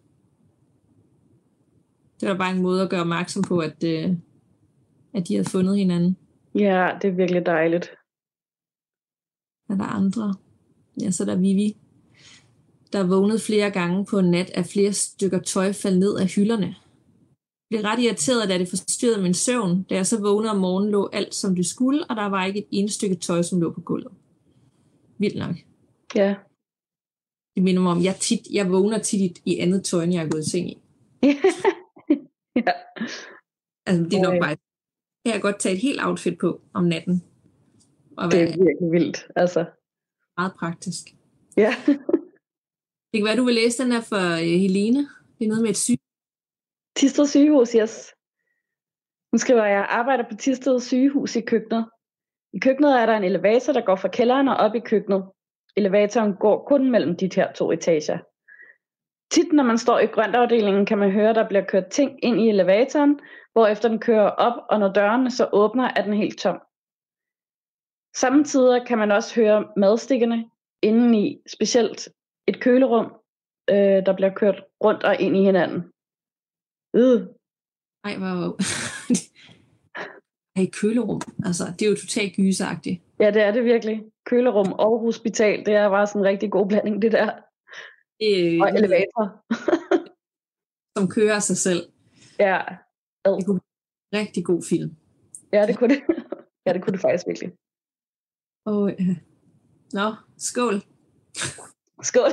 Det var bare en måde at gøre opmærksom på, at de havde fundet hinanden. Ja, det er virkelig dejligt. Er der andre? Ja, så er der Vivi, der vågnede flere gange på en nat, at flere stykker tøj faldt ned af hylderne. Jeg blev ret irriteret, da det forstyrrede min søvn. Da jeg så vågnede om morgenen, lå alt som det skulle, og der var ikke et eneste stykke tøj, som lå på gulvet. Vildt nok. Ja. Det minder mig om, jeg vågner tit i andet tøj, end jeg er gået i seng i. Ja. Altså, det er nok bare, kan jeg godt tage et helt outfit på om natten. Og det er virkelig vildt, altså. Meget praktisk. Ja. Det kan være, du vil læse den her for Helene. Det er noget med et sygehus. Thisted sygehus, yes. Nu skriver jeg arbejder på Thisted sygehus i køkkenet. I køkkenet er der en elevator, der går fra kælderen og op i køkkenet. Elevatoren går kun mellem de her 2 etager. Tit, når man står i grøntafdelingen, kan man høre, der bliver kørt ting ind i elevatoren, hvorefter den kører op, og når dørene så åbner, er den helt tom. Samtidig kan man også høre madstikkerne indeni, specielt et kølerum, der bliver kørt rundt og ind i hinanden. Ej, hvor... Hey, kølerum. Altså, det er jo totalt gyseragtigt. Ja, det er det virkelig. Kølerum og hospital, det er bare sådan en rigtig god blanding, det der. Og elevator. Som kører sig selv. Ja. Det kunne være en rigtig god film. Ja, det kunne det. Ja, det kunne det faktisk virkelig. Nå, skål. Skål.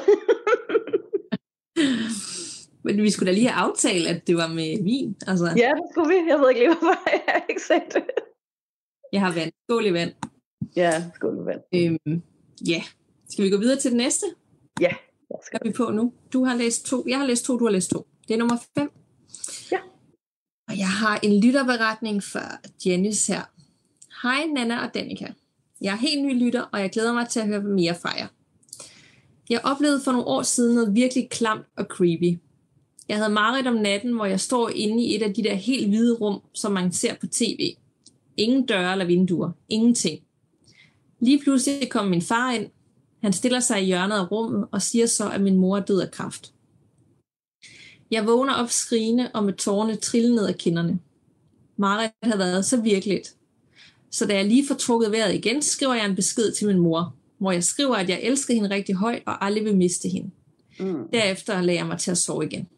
Men vi skulle da lige have aftalt, at det var med vin. Altså. Ja, det skulle vi. Jeg ved ikke lige, hvorfor jeg har ikke sagt det. Jeg har vand. Skål i vand. Ja, skål i vand. Ja. Skal vi gå videre til det næste? Ja. Skal vi på nu? Du har læst 2. Jeg har læst 2, du har læst 2. Det er nummer 5. Ja. Og jeg har en lytterberetning fra Janice her. Hej Nana og Danika. Jeg er helt ny lytter, og jeg glæder mig til at høre mere fra jer. Jeg oplevede for nogle år siden noget virkelig klamt og creepy. Jeg havde mareridt om natten, hvor jeg står inde i et af de der helt hvide rum, som man ser på tv. Ingen døre eller vinduer. Ingenting. Lige pludselig kom min far ind. Han stiller sig i hjørnet af rummet og siger så, at min mor er død af kræft. Jeg vågner op skrigende og med tårerne trillende ned ad kinderne. Mareridt havde været så virkeligt. Så da jeg lige får trukket vejret igen, skriver jeg en besked til min mor, hvor jeg skriver, at jeg elsker hende rigtig højt og aldrig vil miste hende. Derefter lagde jeg mig til at sove igen.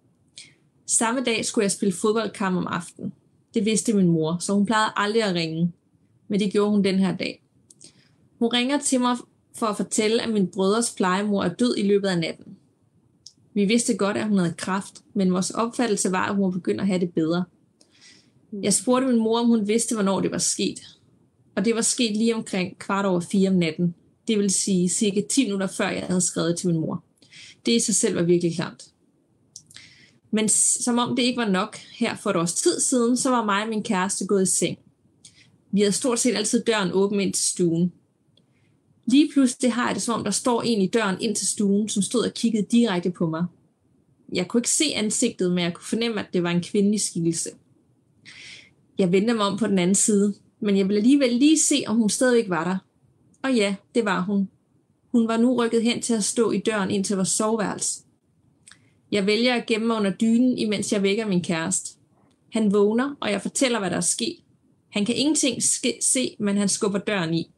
Samme dag skulle jeg spille fodboldkamp om aftenen. Det vidste min mor, så hun plejede aldrig at ringe. Men det gjorde hun den her dag. Hun ringer til mig for at fortælle, at min brødres plejemor er død i løbet af natten. Vi vidste godt, at hun havde kræft, men vores opfattelse var, at hun begyndte at have det bedre. Jeg spurgte min mor, om hun vidste, hvornår det var sket. Og det var sket lige omkring 3:15 om natten. Det vil sige cirka 10 minutter før jeg havde skrevet til min mor. Det i sig selv var virkelig klamt. Men som om det ikke var nok, her for et års tid siden, så var mig og min kæreste gået i seng. Vi havde stort set altid døren åben ind til stuen. Lige pludselig har jeg det som om, der står en i døren ind til stuen, som stod og kiggede direkte på mig. Jeg kunne ikke se ansigtet, men jeg kunne fornemme, at det var en kvindelig skikkelse. Jeg vendte mig om på den anden side, men jeg ville alligevel lige se, om hun stadigvæk var der. Og ja, det var hun. Hun var nu rykket hen til at stå i døren ind til vores soveværelse. Jeg vælger at gemme mig under dynen, imens jeg vækker min kæreste. Han vågner, og jeg fortæller, hvad der er sket. Han kan ingenting se, men han skubber døren i.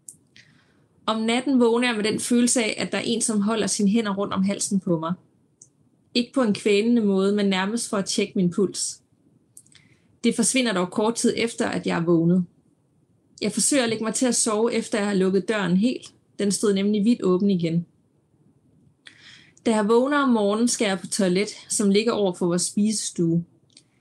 Om natten vågner jeg med den følelse af, at der er en, som holder sine hænder rundt om halsen på mig. Ikke på en kvælende måde, men nærmest for at tjekke min puls. Det forsvinder dog kort tid efter, at jeg er vågnet. Jeg forsøger at lægge mig til at sove, efter jeg har lukket døren helt. Den stod nemlig vidt åben igen. Da jeg vågner om morgenen, skal jeg på toilet, som ligger over for vores spisestue.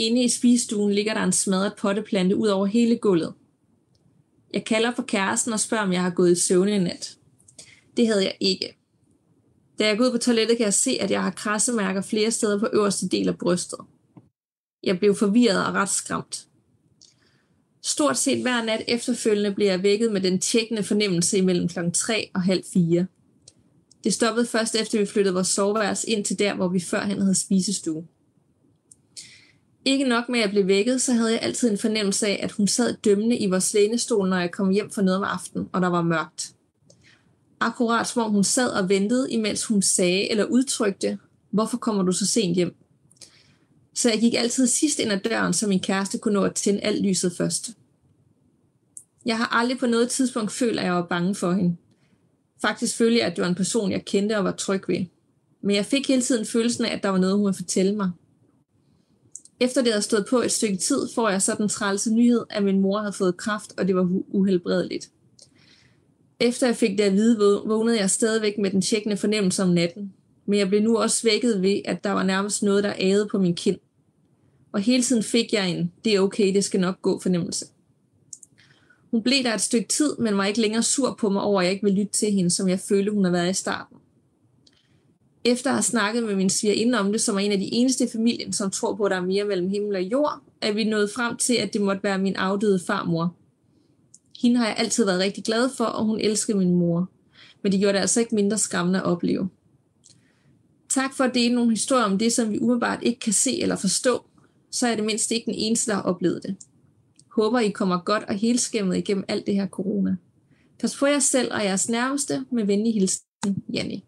Inde i spisestuen ligger der en smadret potteplante ud over hele gulvet. Jeg kalder på kæresten og spørger, om jeg har gået i søvn i nat. Det havde jeg ikke. Da jeg går ud på toilettet, kan jeg se, at jeg har krassemærker flere steder på øverste del af brystet. Jeg blev forvirret og ret skræmt. Stort set hver nat efterfølgende blev jeg vækket med den tjekkende fornemmelse imellem kl. 3 og halv 4. Det stoppede først efter vi flyttede vores soveværelse ind til der, hvor vi førhen havde spisestue. Ikke nok med at blive vækket, så havde jeg altid en fornemmelse af, at hun sad dømmende i vores lænestol, når jeg kom hjem for noget om aftenen, og der var mørkt. Akkurat som om hun sad og ventede, imens hun sagde eller udtrykte, hvorfor kommer du så sent hjem? Så jeg gik altid sidst ind ad døren, så min kæreste kunne nå at tænde alt lyset først. Jeg har aldrig på noget tidspunkt følt, at jeg var bange for hende. Faktisk følte jeg, at det var en person, jeg kendte og var tryg ved. Men jeg fik hele tiden følelsen af, at der var noget, hun ville fortælle mig. Efter det havde stået på et stykke tid, får jeg så den trælse nyhed, at min mor havde fået kræft, og det var uhelbredeligt. Efter jeg fik det at vide, vågnede jeg stadigvæk med den tjekkende fornemmelse om natten. Men jeg blev nu også vækket ved, at der var nærmest noget, der agede på min kind. Og hele tiden fik jeg en, det er okay, det skal nok gå fornemmelse. Hun blev der et stykke tid, men var ikke længere sur på mig over, at jeg ikke ville lytte til hende, som jeg følte, hun havde været i starten. Efter at have snakket med min svigerinde om det, som er en af de eneste i familien, som tror på, at der er mere mellem himmel og jord, er vi nået frem til, at det måtte være min afdøde farmor. Hende har jeg altid været rigtig glad for, og hun elskede min mor. Men det gjorde det altså ikke mindre skræmmende at opleve. Tak for at dele nogle historier om det, som vi umiddelbart ikke kan se eller forstå, så er det mindst ikke den eneste, der har oplevet det. Håber, I kommer godt og helskæmmet igennem alt det her corona. Pas på jer selv og jeres nærmeste med venlig hilsen, Janni.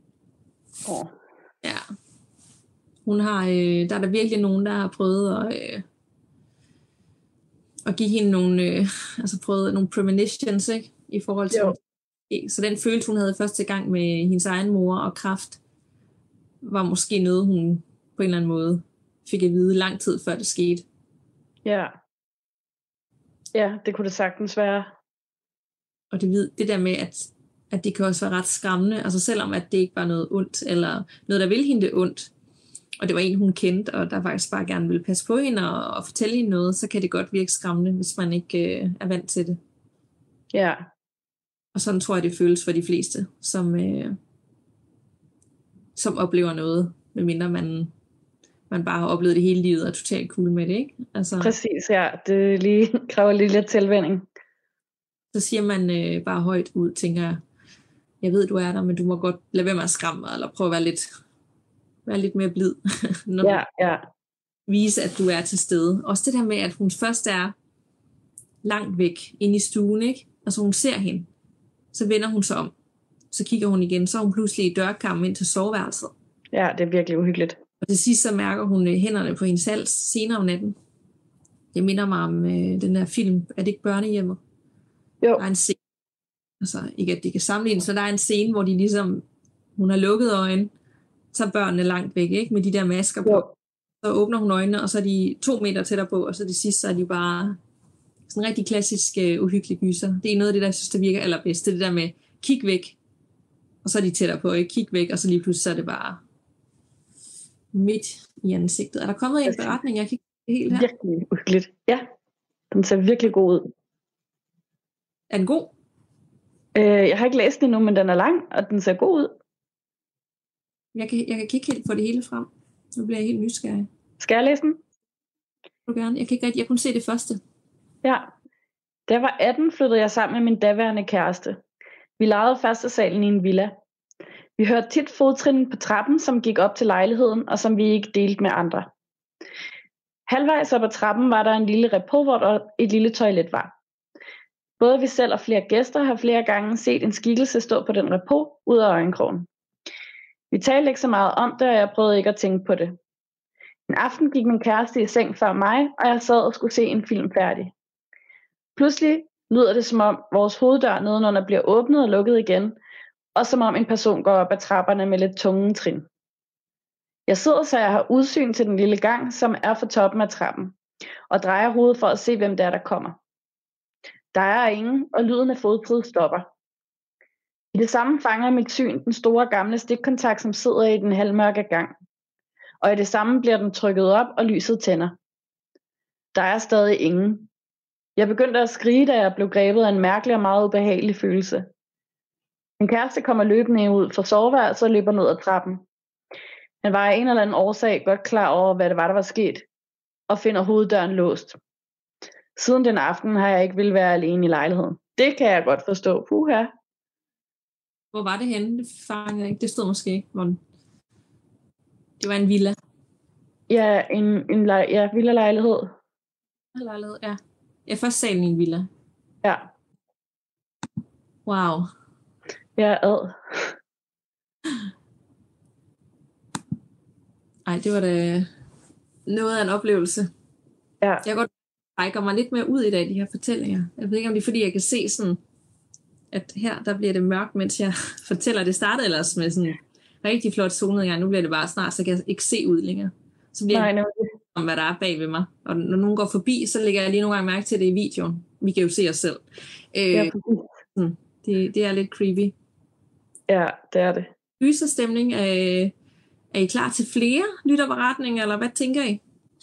Ja. Hun har, der er der virkelig nogen, der har prøvet at give hende nogle, prøvet nogle premonitions, ikke? I forhold til, så den følelse, hun havde første gang med hendes egen mor og kræft, var måske noget, hun på en eller anden måde fik at vide lang tid før det skete. Ja. Ja, det kunne det sagtens være. Og det der med, at det kan også være ret skræmmende, altså selvom at det ikke var noget ondt, eller noget, der ville hende det ondt, og det var en, hun kendte, og der faktisk bare gerne ville passe på hende og fortælle hende noget, så kan det godt virke skræmmende, hvis man ikke er vant til det. Ja. Og sådan tror jeg, det føles for de fleste, som oplever noget, medmindre man bare har oplevet det hele livet og er totalt cool med det, ikke? Altså, præcis, ja. Det kræver lige lidt tilvænning. Så siger man bare højt ud, tænker jeg ved, du er der, men du må godt lade være med at skræmme mig, eller prøve at være lidt mere blid, når ja. Vise, at du er til stede. Også det der med, at hun først er langt væk inde i stuen, ikke? Altså hun ser hende, så vender hun sig om, så kigger hun igen, så er hun pludselig i dørkarmen ind til soveværelset. Ja, det er virkelig uhyggeligt. Og til sidst så mærker hun hænderne på hendes hals senere om natten. Det minder mig om den her film, er det ikke Børnehjemmet? Jo. Der er en scene, altså ikke at det kan sammenlignes, men der er en scene, hvor de ligesom, hun har lukket øjnene, så er børnene langt væk, ikke? Med de der masker på. Jo. Så åbner hun øjnene, og så er de 2 meter tættere på, og så det sidste, så er de bare sådan en rigtig klassisk uhyggelig gyser. Det er noget af det, der jeg synes, der virker allerbedst. Det der med, kig væk, og så er de tættere på, ikke? Kig væk, og så lige pludselig så er det bare midt i ansigtet. Er der kommet en beretning? Jeg kan ikke helt her. Virkelig uhyggeligt. Ja, den ser virkelig god ud. Er den god? Jeg har ikke læst den endnu, men den er lang, og den ser god ud. Jeg kan kigge helt på det hele frem. Nu bliver jeg helt nysgerrig. Skal jeg læse den? Du gerne. Jeg kan ikke rigtig. Jeg kunne se det første. Ja. Da jeg var 18, flyttede jeg sammen med min daværende kæreste. Vi lejede første salen i en villa. Vi hørte tit fodtrin på trappen, som gik op til lejligheden, og som vi ikke delte med andre. Halvvejs op ad trappen var der en lille repo, hvor der et lille toilet var. Både vi selv og flere gæster har flere gange set en skikkelse stå på den repo ud af øjenkrogen. Vi talte ikke så meget om det, og jeg prøvede ikke at tænke på det. En aften gik min kæreste i seng før mig, og jeg sad og skulle se en film færdig. Pludselig lyder det, som om vores hoveddør nedenunder bliver åbnet og lukket igen, og som om en person går op ad trapperne med lidt tunge trin. Jeg sidder, så jeg har udsyn til den lille gang, som er for toppen af trappen, og drejer hovedet for at se, hvem der kommer. Der er ingen, og lyden af fodtrin stopper. I det samme fanger mit syn den store gamle stikkontakt, som sidder i den halvmørke gang. Og i det samme bliver den trykket op, og lyset tænder. Der er stadig ingen. Jeg begyndte at skrige, da jeg blev grebet af en mærkelig og meget ubehagelig følelse. Min kæreste kommer løbende ud fra soveværelset og løber ned ad trappen. Han var af en eller anden årsag godt klar over, hvad det var, der var sket, og finder hoveddøren låst. Siden den aften har jeg ikke ville være alene i lejligheden. Det kan jeg godt forstå. Puha. Hvor var det henne? Det fanger jeg ikke. Det stod måske ikke. Det var en villa. Ja, en villa-lejlighed. Lejlighed, ja. Ja, først salen i en villa. Ja. Wow. Ja, ad. Ej, det var da noget af en oplevelse. Ja. Jeg kan godt række mig lidt mere ud i dag, de her fortællinger. Jeg ved ikke, om det er, fordi jeg kan se sådan, at her, der bliver det mørkt, mens jeg fortæller. Det startede ellers med sådan rigtig flot solnedgang. Nu bliver det bare snart, så kan jeg ikke se ud længere. Så bliver det om, hvad der er bag ved mig. Og når nogen går forbi, så lægger jeg lige nogle gange mærke til det i videoen. Vi kan jo se os selv. Det er lidt creepy. Ja, det er det. Gyserstemning. Er I klar til flere lytterberetninger, eller hvad tænker I?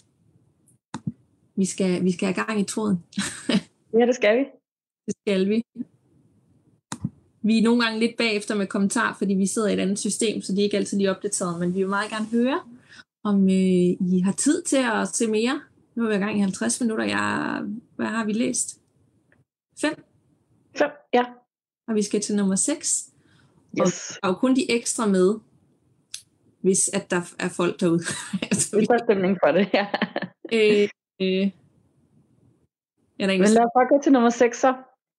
Vi skal have gang i tråden. Ja, det skal vi. Det skal vi. Vi er nogle gange lidt bagefter med kommentar, fordi vi sidder i et andet system, så de er ikke altid lige opdateret, men vi vil meget gerne høre, om I har tid til at se mere. Nu er vi i gang i 50 minutter. Hvad har vi læst? 5? 5, ja. Og vi skal til nummer 6. Yes. Og der er jo kun de ekstra med, hvis at der er folk derude. Vi får stemning for det, ja. Men lad os bare gå til nummer 6 så.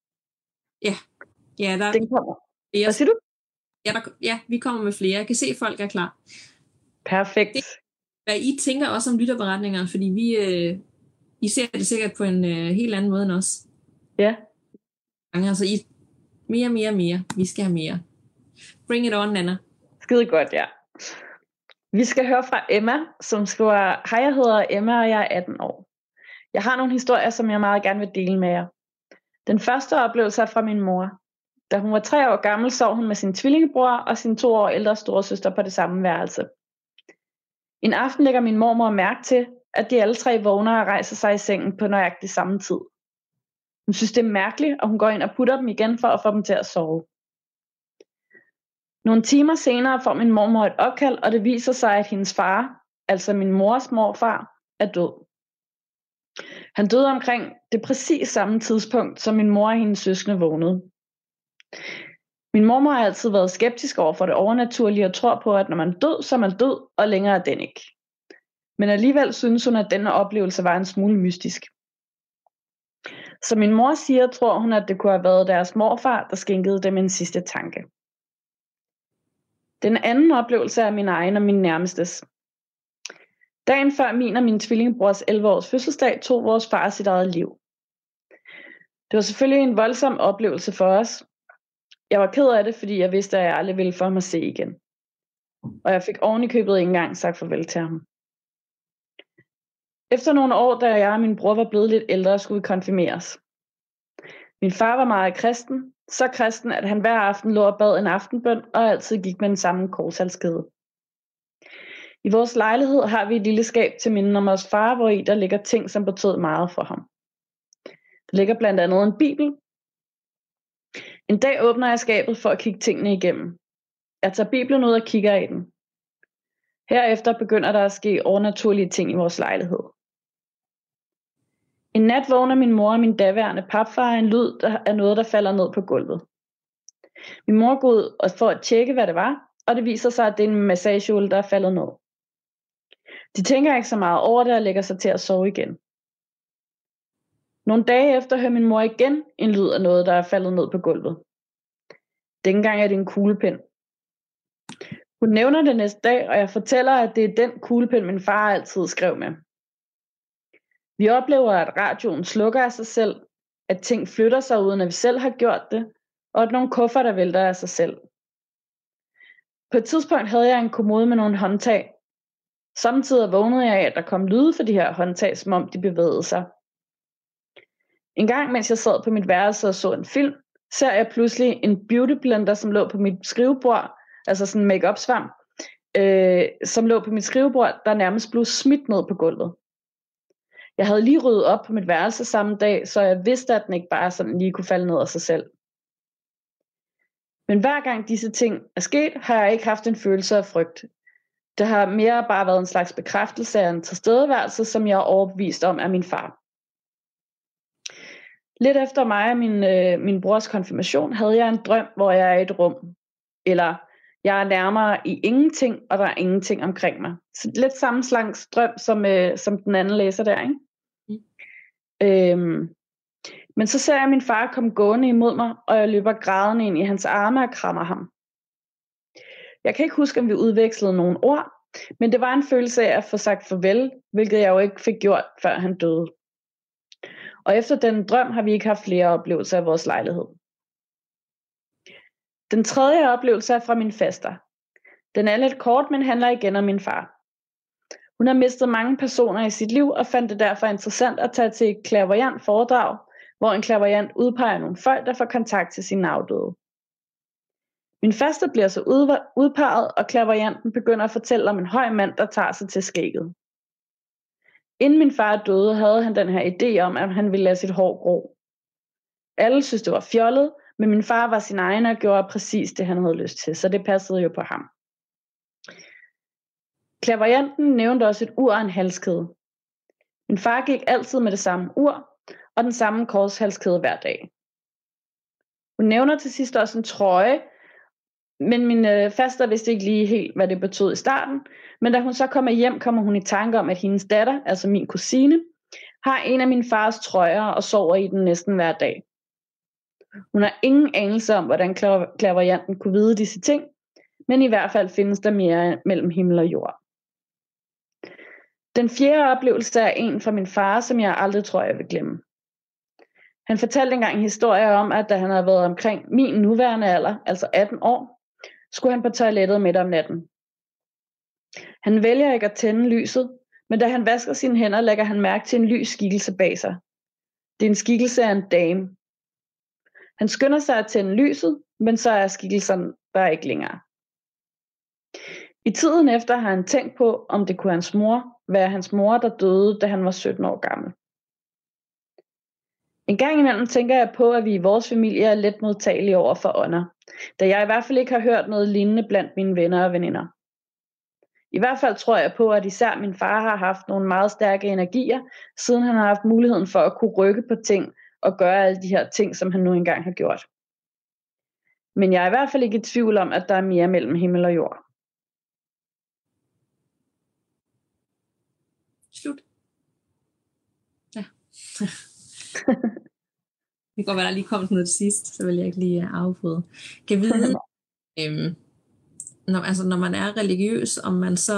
Ja, der den kommer. Hvad siger du? Ja, vi kommer med flere. Jeg kan se, at folk er klar. Perfekt. Hvad I tænker også om lytterberetninger, fordi I ser det sikkert på en helt anden måde end os. Ja. Altså, mere. Vi skal have mere. Bring it on, Nana. Skide godt, ja. Vi skal høre fra Emma, som skriver: Hej, jeg hedder Emma, og jeg er 18 år. Jeg har nogle historier, som jeg meget gerne vil dele med jer. Den første oplevelse er fra min mor. Da hun var 3 år gammel, sov hun med sin tvillingebror og sin 2 år ældre storesøster på det samme værelse. En aften lægger min mormor mærke til, at de alle 3 vågner og rejser sig i sengen på nøjagtig samme tid. Hun synes, det er mærkeligt, og hun går ind og putter dem igen for at få dem til at sove. Nogle timer senere får min mormor et opkald, og det viser sig, at hendes far, altså min mors morfar, er død. Han døde omkring det præcis samme tidspunkt, som min mor og hendes søskende vågnede. Min mormor har altid været skeptisk over for det overnaturlige og tror på, at når man er død, så er man død, og længere er den ikke. Men alligevel synes hun, at denne oplevelse var en smule mystisk. Som min mor siger, tror hun, at det kunne have været deres morfar, der skænkede dem en sidste tanke. Den anden oplevelse er min egen og min nærmestes. Dagen før min og min tvillingebrors 11-års fødselsdag tog vores far sit eget liv. Det var selvfølgelig en voldsom oplevelse for os. Jeg var ked af det, fordi jeg vidste, at jeg aldrig ville få ham at se igen. Og jeg fik oven i købet ikke engang sagt farvel til ham. Efter nogle år, da jeg og min bror var blevet lidt ældre, skulle vi konfirmeres. Min far var meget kristen, så kristen, at han hver aften lå og bad en aftenbøn og altid gik med den samme korshalskæde. I vores lejlighed har vi et lille skab til minde om vores far, hvor i der ligger ting, som betød meget for ham. Der ligger blandt andet en bibel. En dag åbner jeg skabet for at kigge tingene igennem. Jeg tager bibelen ud og kigger i den. Herefter begynder der at ske overnaturlige ting i vores lejlighed. En nat vågner min mor og min daværende papfar af en lyd af noget, der falder ned på gulvet. Min mor går ud og får at tjekke, hvad det var, og det viser sig, at det er en massageolie, der er faldet ned. De tænker ikke så meget over det og lægger sig til at sove igen. Nogle dage efter hører min mor igen en lyd af noget, der er faldet ned på gulvet. Dengang er det en kuglepen. Hun nævner det næste dag, og jeg fortæller, at det er den kuglepen, min far altid skrev med. Vi oplever, at radioen slukker af sig selv, at ting flytter sig uden at vi selv har gjort det, og at nogle kufferter vælter af sig selv. På et tidspunkt havde jeg en kommode med nogle håndtag. Samtidig vågnede jeg af, at der kom lyde for de her håndtag, som om de bevægede sig. En gang, mens jeg sad på mit værelse og så en film, ser jeg pludselig en beauty blender, som lå på mit skrivebord, altså sådan en make-up svamp, som lå på mit skrivebord, der nærmest blev smidt ned på gulvet. Jeg havde lige ryddet op på mit værelse samme dag, så jeg vidste, at den ikke bare sådan lige kunne falde ned af sig selv. Men hver gang disse ting er sket, har jeg ikke haft en følelse af frygt. Det har mere bare været en slags bekræftelse af en tilstedeværelse, som jeg er overbevist om af min far. Lidt efter mig og min brors konfirmation havde jeg en drøm, hvor jeg er i et rum. Eller jeg er nærmere i ingenting, og der er ingenting omkring mig. Så lidt samme slags drøm, som den anden læser der, ikke? Men så ser jeg min far komme gående imod mig, og jeg løber grædende ind i hans arme og krammer ham. Jeg kan ikke huske, om vi udvekslede nogle ord, men det var en følelse af at få sagt farvel, hvilket jeg jo ikke fik gjort, før han døde. Og efter den drøm har vi ikke haft flere oplevelser af vores lejlighed. Den tredje oplevelse er fra min faster. Den er lidt kort, men handler igen om min far. Hun har mistet mange personer i sit liv, og fandt det derfor interessant at tage til et clairvoyant foredrag, hvor en clairvoyant udpeger nogle folk, der får kontakt til sine afdøde. Min faster bliver så udpeget, og clairvoyanten begynder at fortælle om en høj mand, der tager sig til skægget. Inden min far døde, havde han den her idé om, at han ville lade sit hår gro. Alle synes, det var fjollet, men min far var sin egen og gjorde præcis det, han havde lyst til, så det passede jo på ham. Clairvoyanten nævnte også et ur og en halskæde. Min far gik altid med det samme ur og den samme korshalskæde hver dag. Hun nævner til sidst også en trøje, men min faster vidste ikke lige helt, hvad det betød i starten. Men da hun så kommer hjem, kommer hun i tanke om, at hendes datter, altså min kusine, har en af min fars trøjer og sover i den næsten hver dag. Hun har ingen anelse om, hvordan clairvoyanten kunne vide disse ting, men i hvert fald findes der mere mellem himmel og jord. Den fjerde oplevelse er en fra min far, som jeg aldrig tror, jeg vil glemme. Han fortalte engang en historie om, at da han havde været omkring min nuværende alder, altså 18 år, skulle han på toilettet midt om natten. Han vælger ikke at tænde lyset, men da han vasker sine hænder, lægger han mærke til en lys skikkelse bag sig. Det er en skikkelse af en dame. Han skynder sig at tænde lyset, men så er skikkelsen der ikke længere. I tiden efter har han tænkt på, om det kunne være hans mor, der døde, da han var 17 år gammel. En gang imellem tænker jeg på, at vi i vores familie er let modtagelige over for ånder, da jeg i hvert fald ikke har hørt noget lignende blandt mine venner og veninder. I hvert fald tror jeg på, at især min far har haft nogle meget stærke energier, siden han har haft muligheden for at kunne rykke på ting og gøre alle de her ting, som han nu engang har gjort. Men jeg er i hvert fald ikke i tvivl om, at der er mere mellem himmel og jord. Slut. Ja. Det kan godt være, der lige kom sådan noget til sidst, så vil jeg ikke lige afbryde. Kan vide, når man er religiøs, om man så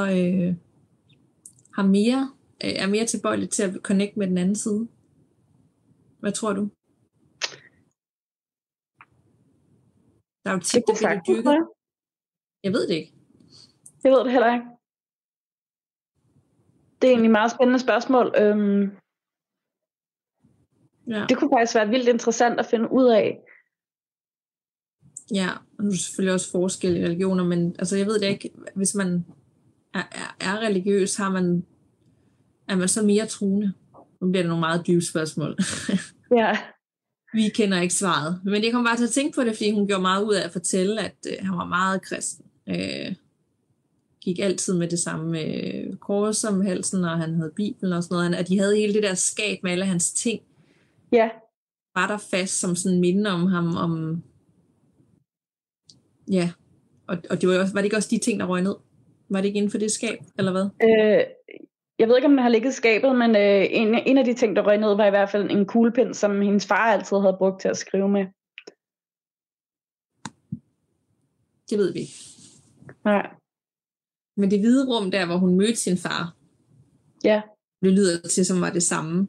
er mere tilbøjelig til at connecte med den anden side? Hvad tror du? Der er jo tit, der bliver dyrket. Jeg ved det ikke. Jeg ved det heller ikke. Det er egentlig et meget spændende spørgsmål. Ja. Det kunne faktisk være vildt interessant at finde ud af. Ja, og nu er der selvfølgelig også forskel i religioner, men altså jeg ved det ikke, hvis man er religiøs, er man så mere troende? Nu bliver det nogle meget dybe spørgsmål. Ja. Vi kender ikke svaret. Men jeg kom bare til at tænke på det, fordi hun gjorde meget ud af at fortælle, at han var meget kristen. Gik altid med det samme kors om halsen, og han havde Bibelen og sådan noget. Og de havde hele det der skab med alle hans ting. Ja. Var der fast som sådan en minde om ham, om... Ja, og det var det ikke også de ting, der røg ned? Var det ikke inden for det skab, eller hvad? Jeg ved ikke, om den har ligget i skabet, men en af de ting, der røg ned, var i hvert fald en kuglepind, som hendes far altid havde brugt til at skrive med. Det ved vi ikke. Nej. Men det hvide rum der, hvor hun mødte sin far, ja. Det lyder til, som var det samme.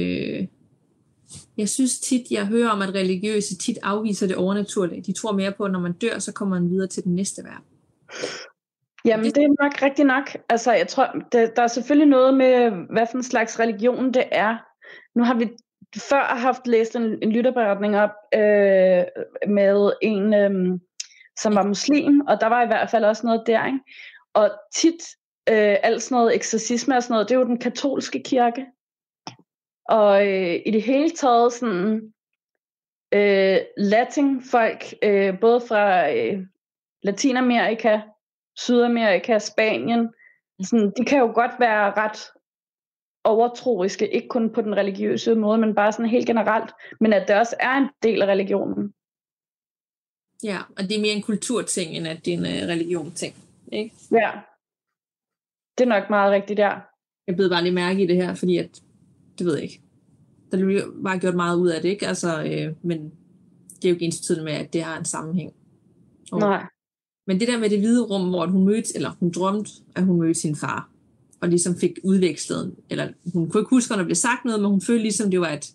Jeg synes tit, jeg hører om, at religiøse tit afviser det overnaturlige. De tror mere på, at når man dør, så kommer man videre til den næste verden. Jamen, det er nok rigtigt nok. Altså, jeg tror, der er selvfølgelig noget med, hvad for en slags religion det er. Nu har vi før haft læst en lytterberetning op med en, som var muslim, og der var i hvert fald også noget der, ikke? Og tit, alt sådan noget eksorcisme og sådan noget, det er jo den katolske kirke. Og i det hele taget sådan latin-folk, både fra Latinamerika, Sydamerika, Spanien, sådan, de kan jo godt være ret overtroiske, ikke kun på den religiøse måde, men bare sådan helt generelt, men at det også er en del af religionen. Ja, og det er mere en kulturting, end at det er en religion-ting, ikke? Ja, det er nok meget rigtigt der. Jeg blev bare lige mærke i det her, fordi at, det ved jeg ikke, der blev bare gjort meget ud af det, ikke? Altså, men det er jo ikke ensbetydende med, at det har en sammenhæng. Nej. Men det der med det hvide rum, hvor hun mødte, eller hun drømte, at hun mødte sin far, og ligesom fik udvekslet, eller hun kunne ikke huske, at der blev sagt noget, men hun følte ligesom, det var et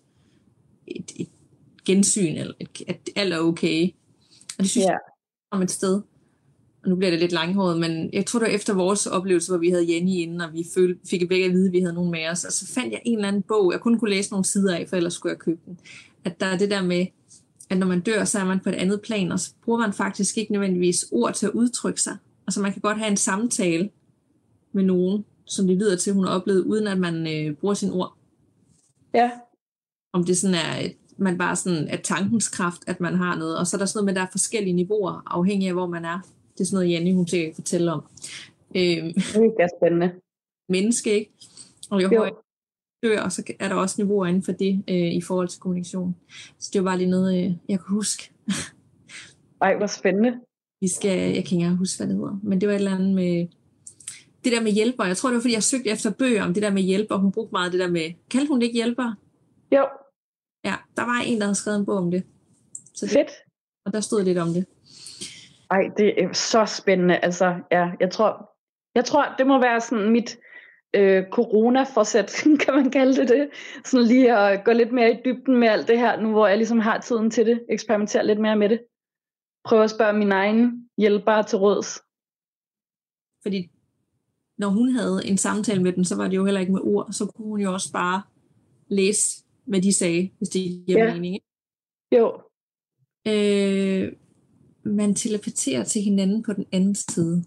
gensyn, eller at alt er okay. Og det synes jeg om et sted. Og nu bliver det lidt langhåret, men jeg tror, det var efter vores oplevelse, hvor vi havde Jenny inde, og vi fik begge at vide, at vi havde nogen med os. Og så fandt jeg en eller anden bog, jeg kun kunne læse nogle sider af, for ellers skulle jeg købe den. At der er det der med, at når man dør, så er man på et andet plan, og så bruger man faktisk ikke nødvendigvis ord til at udtrykke sig. Altså man kan godt have en samtale med nogen, som det lyder til, at hun har oplevet, uden at man bruger sine ord. Ja. Om det sådan er, man bare sådan, at tankens kraft, at man har noget, og så er der sådan noget med, at der er forskellige niveauer, afhængig af, hvor man er. Det er sådan noget, Jenny, hun sikkert kan fortælle om. Det er spændende. Menneske, ikke? Og jo højere dør, og så er der også niveauer inden for det, i forhold til kommunikation. Så det var bare lige noget, jeg kunne huske. Ej, hvor spændende. Jeg kan ikke engang huske, hvad det hedder, men det var et eller andet med, det der med hjælper. Jeg tror, det var, fordi jeg søgte efter bøger om det der med hjælper. Hun brugte meget det der med, kaldte hun det ikke hjælper? Jo. Ja, der var en, der havde skrevet en bog om det. Så det fedt. Og der stod lidt om det. Ej, det er så spændende. Altså, ja, jeg tror, det må være sådan mit corona-forsæt, kan man kalde det. Sådan lige at gå lidt mere i dybden med alt det her, nu hvor jeg ligesom har tiden til det. Eksperimentere lidt mere med det. Prøve at spørge min egen hjælpere til råds. Fordi når hun havde en samtale med den, så var det jo heller ikke med ord. Så kunne hun jo også bare læse, hvad de sagde, hvis det giver mening. Ikke? Jo. Man telepaterer til hinanden på den anden side.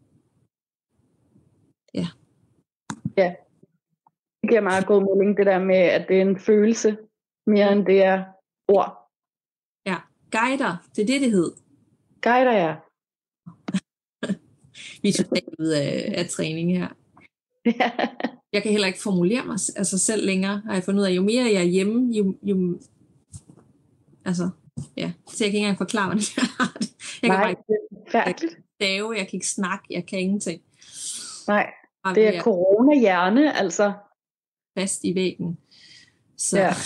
Ja. Ja. Det giver meget god mening, det der med, at det er en følelse, mere end det er ord. Ja. Guider, det er det hed. Guider, ja. Vi er totalt ud af træning her. Ja. Jeg kan heller ikke formulere mig selv længere, har jeg fundet ud af. Jo mere jeg er hjemme, jo altså, ja. Så jeg kan ikke engang forklare, hvordan jeg har det. Jeg kan bare ikke stave, jeg kan ikke snakke, jeg kan ingenting. Nej, det er corona-hjerne, altså. Fast i væggen. Så ja.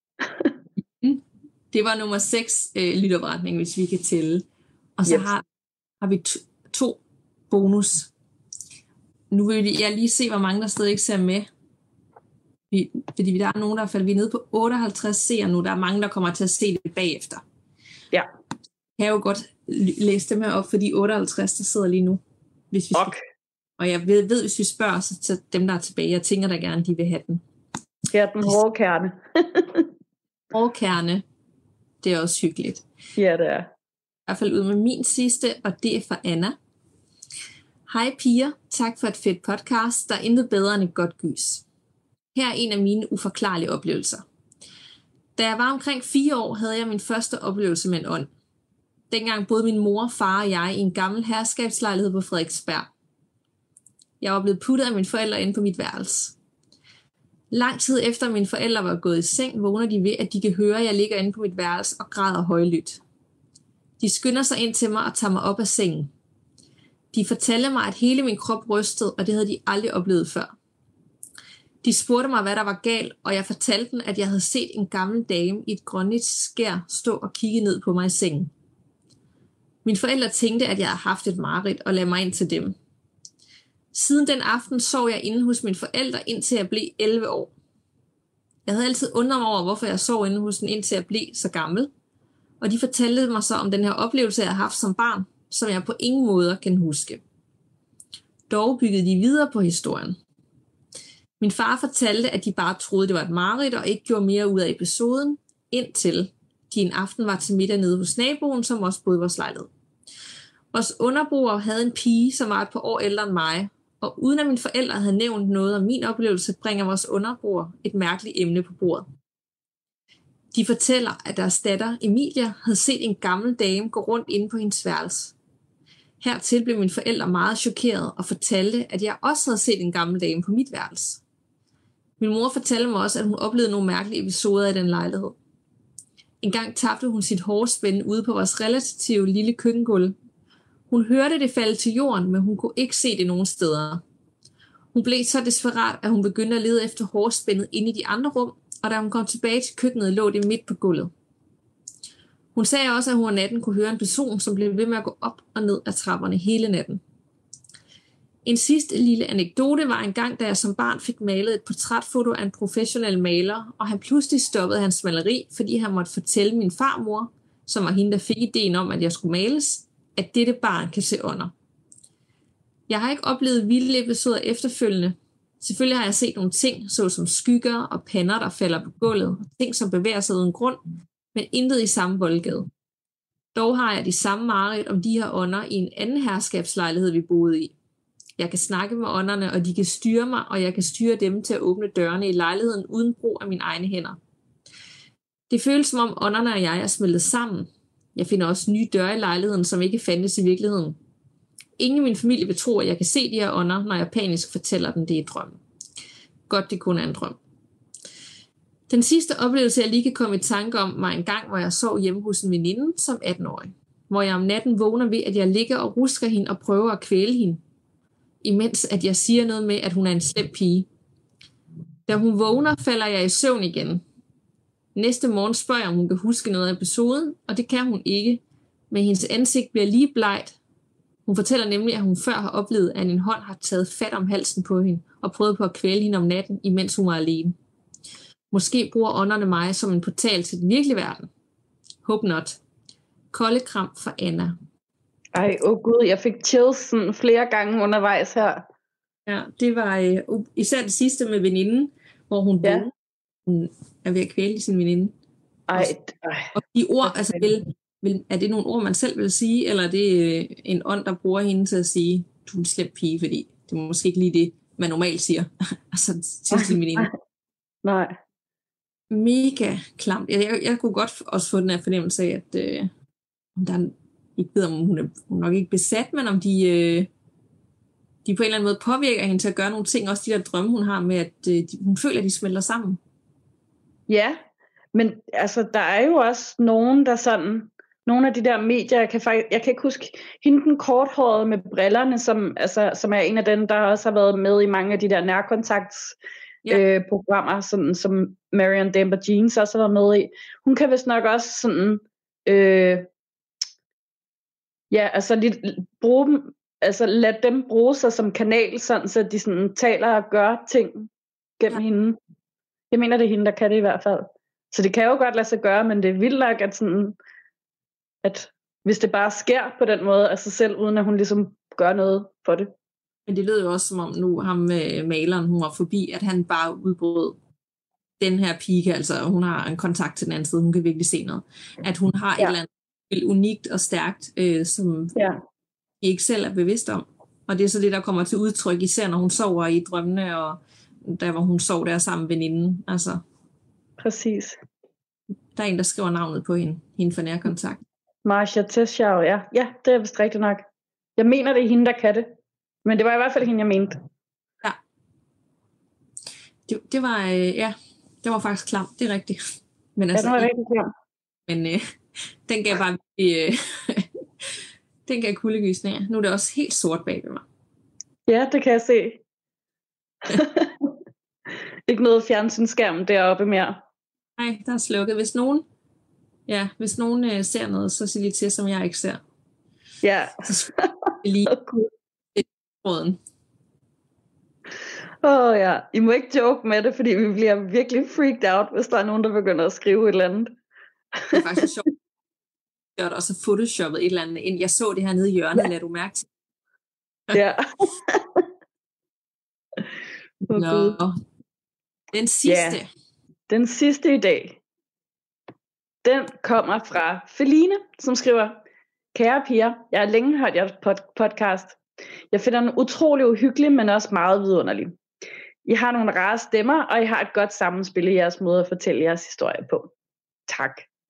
Det var nummer 6 lytopretning, hvis vi kan tælle. Og så har vi to bonus. Nu vil jeg lige se, hvor mange der stadig ikke ser med. Fordi der er nogen, der er faldet. Vi er nede på 58 seere nu. Der er mange, der kommer til at se det bagefter. Ja. Jeg kan jo godt læse dem her op for de 58, der sidder lige nu. Hvis vi skal. Og jeg ved, hvis vi spørger så til dem, der er tilbage, jeg tænker da gerne, de vil have den. Ja, den hårde kerne. Hårde kerne. Det er også hyggeligt. Ja, det er. I hvert fald ud med min sidste, og det er fra Anna. Hej piger, tak for et fedt podcast. Der er intet bedre end et godt gys. Her er en af mine uforklarlige oplevelser. Da jeg var omkring 4 år, havde jeg min første oplevelse med en ånd. Dengang boede min mor, far og jeg i en gammel herskabslejlighed på Frederiksberg. Jeg var blevet puttet af mine forældre inde på mit værelse. Lang tid efter mine forældre var gået i seng, vågner de ved, at de kan høre, at jeg ligger inde på mit værelse og græder højlydt. De skynder sig ind til mig og tager mig op af sengen. De fortalte mig, at hele min krop rystede, og det havde de aldrig oplevet før. De spurgte mig, hvad der var galt, og jeg fortalte dem, at jeg havde set en gammel dame i et grønligt skær stå og kigge ned på mig i sengen. Mine forældre tænkte, at jeg havde haft et mareridt og lagde mig ind til dem. Siden den aften sov jeg inde hos mine forældre, indtil jeg blev 11 år. Jeg havde altid undret mig over, hvorfor jeg sov inde hos dem, indtil jeg blev så gammel. Og de fortalte mig så om den her oplevelse, jeg har haft som barn, som jeg på ingen måde kan huske. Dog byggede de videre på historien. Min far fortalte, at de bare troede, det var et mareridt, og ikke gjorde mere ud af episoden, indtil de en aften var til middag nede hos naboen, som også boede i vores lejlighed. Vores underboer havde en pige, som var et par år ældre end mig, Og uden at mine forældre havde nævnt noget om min oplevelse, bringer vores underbror et mærkeligt emne på bordet. De fortæller, at deres datter Emilia havde set en gammel dame gå rundt inde på hendes værelse. Hertil blev mine forældre meget chokeret og fortalte, at jeg også havde set en gammel dame på mit værelse. Min mor fortalte mig også, at hun oplevede nogle mærkelige episoder i den lejlighed. En gang tabte hun sit hårspænde ude på vores relativt lille køkkengulv. Hun hørte det falde til jorden, men hun kunne ikke se det nogen steder. Hun blev så desperat, at hun begyndte at lede efter hårspændet inde i de andre rum, og da hun kom tilbage til køkkenet, lå det midt på gulvet. Hun sagde også, at hun om natten kunne høre en person, som blev ved med at gå op og ned ad trapperne hele natten. En sidste lille anekdote var en gang, da jeg som barn fik malet et portrætfoto af en professionel maler, og han pludselig stoppede hans maleri, fordi han måtte fortælle min farmor, som var hende, der fik ideen om, at jeg skulle males, at dette barn kan se under. Jeg har ikke oplevet vilde episoder efterfølgende. Selvfølgelig har jeg set nogle ting, såsom skygger og pander, der falder på gulvet, og ting, som bevæger sig uden grund, men intet i samme boldgade. Dog har jeg de samme mareridt om de her ånder i en anden herskabslejlighed, vi boede i. Jeg kan snakke med ånderne, og de kan styre mig, og jeg kan styre dem til at åbne dørene i lejligheden uden brug af mine egne hænder. Det føles som om ånderne og jeg er smeltet sammen. Jeg finder også nye døre i lejligheden, som ikke fandtes i virkeligheden. Ingen i min familie vil tro, at jeg kan se de her ånder, når jeg panisk fortæller dem det i drømmen. Godt, det kun er en drøm. Den sidste oplevelse, jeg lige kan komme i tanke om, var en gang, hvor jeg sov hjemme hos en veninde som 18-årig. Hvor jeg om natten vågner ved, at jeg ligger og rusker hende og prøver at kvæle hende. Imens at jeg siger noget med, at hun er en slem pige. Da hun vågner, falder jeg i søvn igen. Næste morgen spørger jeg, om hun kan huske noget af episoden, og det kan hun ikke. Men hendes ansigt bliver lige blegt. Hun fortæller nemlig, at hun før har oplevet, at en hånd har taget fat om halsen på hende og prøvet på at kvæle hende om natten, imens hun var alene. Måske bruger ånderne mig som en portal til den virkelige verden. Hope not. Kolde kram for Anna. Ej, gud, jeg fik chills sådan flere gange undervejs her. Ja, det var især det sidste med veninden, hvor hun er ved at kvæle sin veninde. Og de ord, altså er det nogle ord, man selv vil sige, eller er det en ånd, der bruger hende til at sige, du er en slem pige, fordi det er måske ikke lige det, man normalt siger. Altså til sin veninde. Nej. Mega klamt. Jeg kunne godt også få den her fornemmelse af, at der er, ikke ved, om hun er nok ikke besat, men om de på en eller anden måde påvirker hende til at gøre nogle ting, også de der drømme, hun har med, at hun føler, at de smelter sammen. Ja, men altså, der er jo også nogen, der sådan, nogle af de der medier, jeg kan ikke huske, hende den korthårede med brillerne, som er en af dem, der også har været med i mange af de der nærkontaktsprogrammer, sådan, som Marion Damper Jeans også har været med i. Hun kan vist nok også sådan, bruge dem, altså lad dem bruge sig som kanal, sådan, så de sådan taler og gør ting gennem hende. Jeg mener, det er hende, der kan det i hvert fald. Så det kan jo godt lade sig gøre, men det er vildt nok, at hvis det bare sker på den måde af sig selv, uden at hun ligesom gør noget for det. Men det lød jo også som om nu ham maleren, hun var forbi, at han bare udbrød den her pige, altså hun har en kontakt til den anden side, hun kan virkelig se noget. At hun har et eller andet unikt og stærkt, som I ikke selv er bevidst om. Og det er så det, der kommer til udtryk, især når hun sover i drømmene, og der hvor hun sov der sammen med veninden. Altså. Præcis. Der er en, der skriver navnet på hende for nærkontakt. Marcia Teschau, ja. Ja, det er vist rigtigt nok. Jeg mener, det er hende, der kan det. Men det var i hvert fald hende, jeg mente. Ja. Det var faktisk klamt, det er rigtigt. Men altså, den var rigtig klam. Men den gav bare den gav kuldegysninger. Nu er det også helt sort bag ved mig. Ja, det kan jeg se. Ikke noget fjernsynsskærm deroppe mere. Nej, der er slukket. Hvis nogen ser noget, så sig lige til, som jeg ikke ser. Ja. Så lige råden. Ja. I må ikke joke med det, fordi vi bliver virkelig freaked out, hvis der er nogen, der begynder at skrive et eller andet. Det er faktisk sjovt. Jeg har også photoshoppet et eller andet ind. Jeg så det her nede i hjørnet, lader du mærke til. Ja. Den sidste. Yeah. Den sidste i dag. Den kommer fra Feline, som skriver: Kære piger, jeg har længe hørt jeres podcast. Jeg finder den utrolig uhyggelig, men også meget vidunderlig. I har nogle rare stemmer, og I har et godt sammenspil i jeres måde at fortælle jeres historie på. Tak.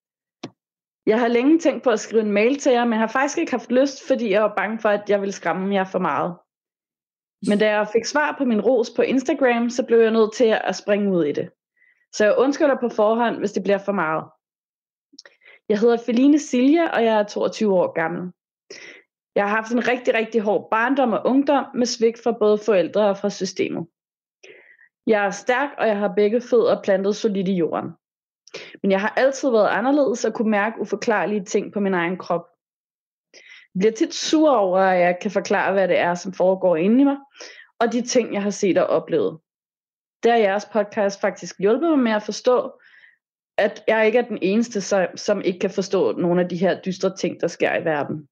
Jeg har længe tænkt på at skrive en mail til jer, men har faktisk ikke haft lyst, fordi jeg var bange for, at jeg ville skræmme jer for meget. Men da jeg fik svar på min ros på Instagram, så blev jeg nødt til at springe ud i det. Så jeg undskylder på forhånd, hvis det bliver for meget. Jeg hedder Feline Silje, og jeg er 22 år gammel. Jeg har haft en rigtig, rigtig hård barndom og ungdom med svigt fra både forældre og fra systemet. Jeg er stærk, og jeg har begge fødder plantet solidt i jorden. Men jeg har altid været anderledes og kunne mærke uforklarlige ting på min egen krop. Jeg bliver tit sur over, at jeg kan forklare, hvad det er, som foregår inde i mig, og de ting, jeg har set og oplevet. Der er jeres podcast faktisk hjulpet mig med at forstå, at jeg ikke er den eneste, som ikke kan forstå nogle af de her dystre ting, der sker i verden.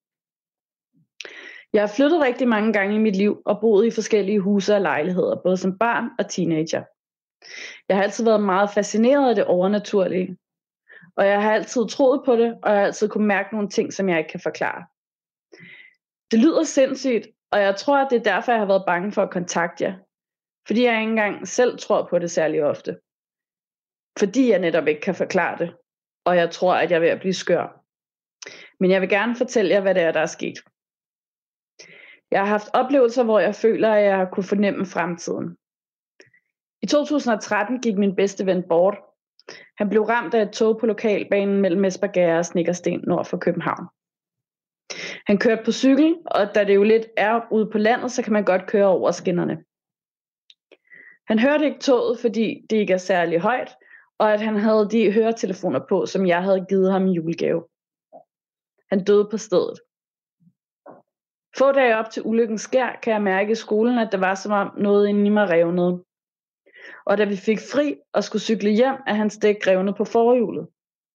Jeg har flyttet rigtig mange gange i mit liv og boet i forskellige huse og lejligheder, både som barn og teenager. Jeg har altid været meget fascineret af det overnaturlige, og jeg har altid troet på det, og jeg har altid kunne mærke nogle ting, som jeg ikke kan forklare. Det lyder sindssygt, og jeg tror, at det er derfor, jeg har været bange for at kontakte jer, fordi jeg ikke engang selv tror på det særlig ofte. Fordi jeg netop ikke kan forklare det, og jeg tror, at jeg er ved at blive skør. Men jeg vil gerne fortælle jer, hvad det er, der er sket. Jeg har haft oplevelser, hvor jeg føler, at jeg har kunne fornemme fremtiden. I 2013 gik min bedste ven bort. Han blev ramt af et tog på lokalbanen mellem Espergærde og Snekkersten nord for København. Han kørte på cykel, og da det jo lidt er ude på landet, så kan man godt køre over skinnerne. Han hørte ikke toget, fordi det ikke er særlig højt, og at han havde de høretelefoner på, som jeg havde givet ham i julegave. Han døde på stedet. Få dage op til ulykken sker, kan jeg mærke i skolen, at det var som om noget inde i mig revnede. Og da vi fik fri og skulle cykle hjem, er hans dæk revnet på forhjulet.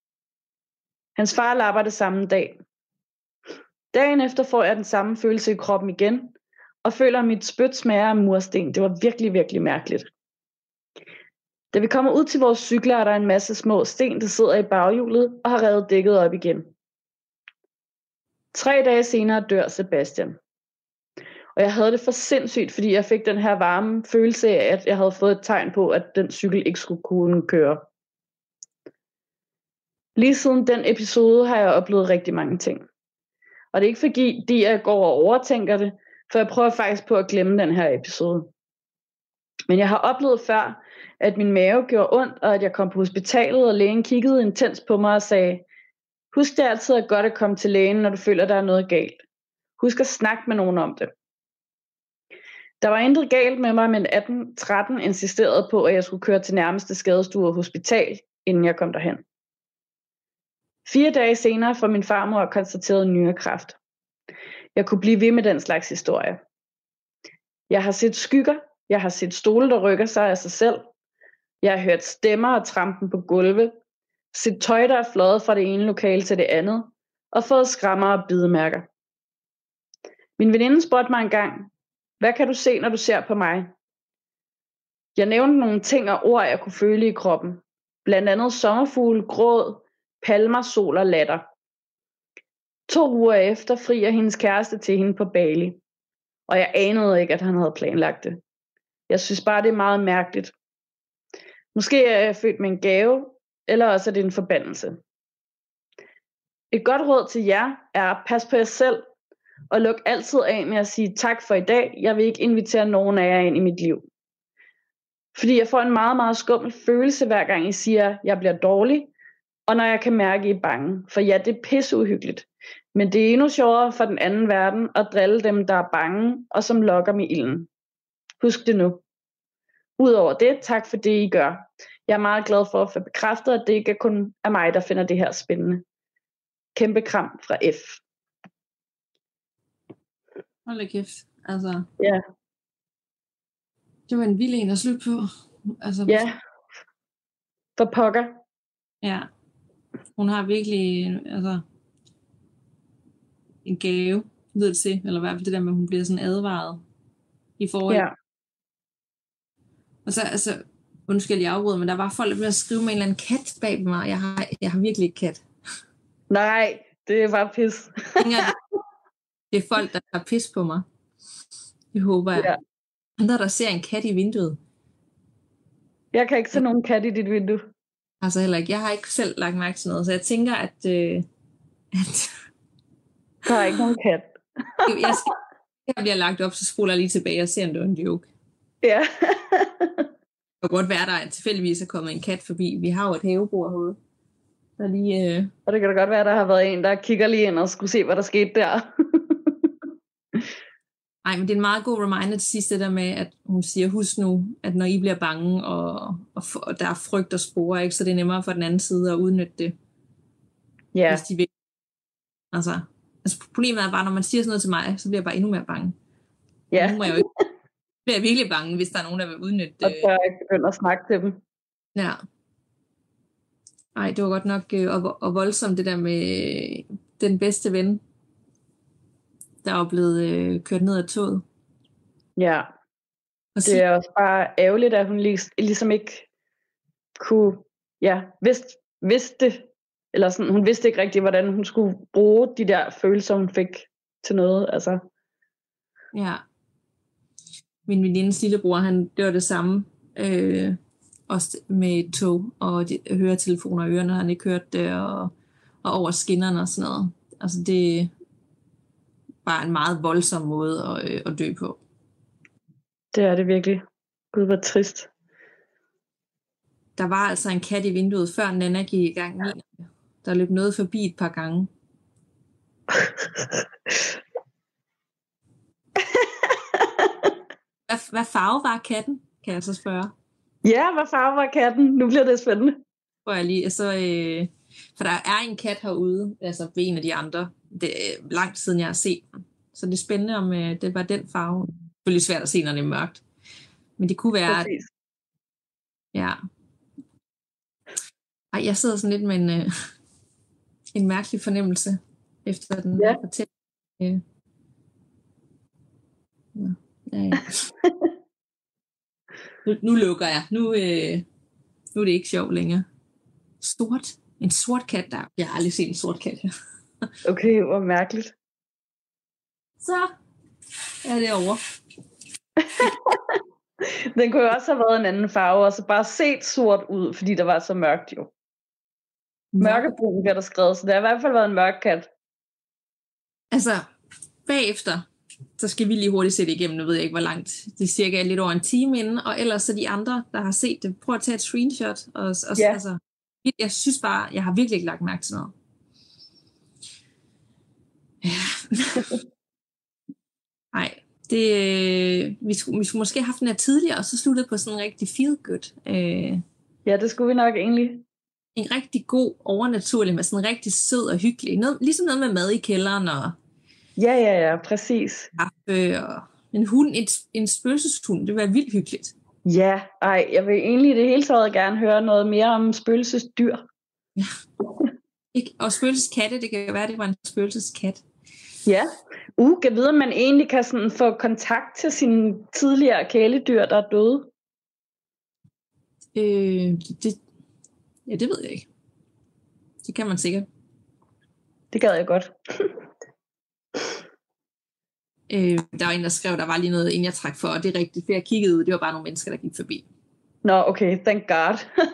Hans far lapper det samme dag. Dagen efter får jeg den samme følelse i kroppen igen, og føler, at mit spyt smager af mursten. Det var virkelig, virkelig mærkeligt. Da vi kommer ud til vores cykler, er der en masse små sten, der sidder i baghjulet og har revet dækket op igen. 3 dage senere dør Sebastian. Og jeg havde det for sindssygt, fordi jeg fik den her varme følelse af, at jeg havde fået et tegn på, at den cykel ikke skulle kunne køre. Lige siden den episode har jeg oplevet rigtig mange ting. Og det er ikke fordi, jeg går og overtænker det, for jeg prøver faktisk på at glemme den her episode. Men jeg har oplevet før, at min mave gjorde ondt, og at jeg kom på hospitalet, og lægen kiggede intens på mig og sagde, husk det altid er godt at komme til lægen, når du føler, der er noget galt. Husk at snakke med nogen om det. Der var intet galt med mig, men 1813 insisterede på, at jeg skulle køre til nærmeste skadestue og hospital, inden jeg kom derhen. 4 dage senere får min farmor konstateret nyrekræft. Jeg kunne blive ved med den slags historie. Jeg har set skygger, jeg har set stole, der rykker sig af sig selv. Jeg har hørt stemmer og trampen på gulve, set tøj, der er fløjet fra det ene lokale til det andet, og fået skrammer og bidemærker. Min veninde spurgte mig engang, hvad kan du se, når du ser på mig? Jeg nævnte nogle ting og ord, jeg kunne føle i kroppen. Blandt andet sommerfugle, gråd, palmer, sol og latter. 2 uger efter frier hendes kæreste til hende på Bali. Og jeg anede ikke, at han havde planlagt det. Jeg synes bare, det er meget mærkeligt. Måske er jeg født med en gave, eller også er det en forbandelse. Et godt råd til jer er at passe på jer selv, og luk altid af med at sige tak for i dag. Jeg vil ikke invitere nogen af jer ind i mit liv. Fordi jeg får en meget, meget skummel følelse, hver gang I siger, at jeg bliver dårlig, og når jeg kan mærke, at I er bange. For ja, det er pisseuhyggeligt. Men det er endnu sjovere for den anden verden at drille dem, der er bange, og som lokker med ilden. Husk det nu. Udover det, tak for det, I gør. Jeg er meget glad for at få bekræftet, at det ikke kun er mig, der finder det her spændende. Kæmpe kram fra F. Hold da kæft. Altså, Ja. det var en vild en at slutte på. Altså, Ja. For pokker. Ja. Hun har virkelig en gave, ved det til, eller i hvert fald det der med, at hun bliver sådan advaret i forhold. Ja. Og så, undskyld, jeg afbryder, men der var folk, der blev at skrive med en eller anden kat bag mig. Jeg har virkelig ikke kat. Nej, det er bare pis. Det er folk, der har pis på mig. Det håber jeg. Ja. Andre, der ser en kat i vinduet. Jeg kan ikke se nogen kat i dit vindue. Altså heller ikke. Jeg har ikke selv lagt mærke til noget, så jeg tænker, at Der er ikke nogen kat. jeg bliver lagt op, så spoler jeg lige tilbage og ser, om det var en joke. Ja. Det kan godt være, der tilfældigvis er kommet en kat forbi. Vi har jo et havebord herude. Der lige, Og det kan da godt være, der har været en, der kigger lige ind og skulle se, hvad der skete der. Nej, men det er en meget god reminder til sidst, det der med, at hun siger, husk nu, at når I bliver bange, og der er frygt og spore, ikke, så det er nemmere for den anden side at udnytte det. Ja. Hvis de vil. Altså, problemet er bare, når man siger sådan noget til mig, så bliver jeg bare endnu mere bange. Ja. Nu må jeg jo ikke bliver virkelig bange, hvis der er nogen, der vil udnytte det. Og så ikke begynde at snakke til dem. Ja. Ej, det var godt nok og voldsomt det der med den bedste ven, der er blevet kørt ned af toget. Ja. Det er også bare ærgerligt, at hun ligesom ikke kunne, vidste det, eller sådan, hun vidste ikke rigtigt, hvordan hun skulle bruge de der følelser, hun fik til noget, altså. Ja. Min venindes lillebror, det var det samme, også med et tog, og høretelefoner i ørerne, han ikke hørt det, og over skinnerne og sådan noget. Altså det er bare en meget voldsom måde at dø på. Det er det virkelig. Gud, hvor trist. Der var altså en kat i vinduet, før Nana gik i gang. Der løb noget forbi et par gange. Hvad farve var katten, kan jeg så spørge? Ja, hvad farve var katten? Nu bliver det spændende. For der er en kat herude, altså ved en af de andre. Det er lang siden jeg har set den. Så det er spændende, om det var den farve. Det er selvfølgelig svært at se, når det er mørkt. Men det kunne være... Præcis. Ja. Ej, jeg sidder sådan lidt med en mærkelig fornemmelse efter den fortælling. Ja. Nu lukker jeg. Nu er det ikke sjovt længere. En sort kat der. Jeg har aldrig set en sort kat her. Okay, hvor mærkeligt. Så er det over. Den kunne jo også have været en anden farve, og så bare set sort ud, fordi der var så mørkt jo. Mørkebrun bliver der skrevet, så det har i hvert fald været en mørk kat. Altså, bagefter, så skal vi lige hurtigt se det igennem. Nu ved jeg ikke, hvor langt. Det er cirka lidt over en time inden, og ellers så de andre, der har set det, prøv at tage et screenshot. Altså, jeg synes bare, jeg har virkelig ikke lagt mærke til noget. Ja. Nej, vi skulle måske have haft den her tidligere, og så sluttede på sådan en rigtig feel good. Ja, det skulle vi nok egentlig. En rigtig god, overnaturlig, med sådan en rigtig sød og hyggelig. Ligesom noget med mad i kælderen og... Ja, præcis. Kaffe og en hund, en spøgelseshund, det var vildt hyggeligt. Ja, jeg vil egentlig i det hele taget gerne høre noget mere om spøgelsesdyr. Ja. Og spøgelseskatte, det kan være, det var en spøgelseskat. Ja, kan vide, om man egentlig kan sådan få kontakt til sine tidligere kæledyr, der er døde? Det ved jeg ikke. Det kan man sikkert. Det gad jeg godt. Der var en, der skrev, der var lige noget, inden jeg trak for, og det er rigtigt, for jeg kiggede ud, det var bare nogle mennesker, der gik forbi. Nå, okay, thank God.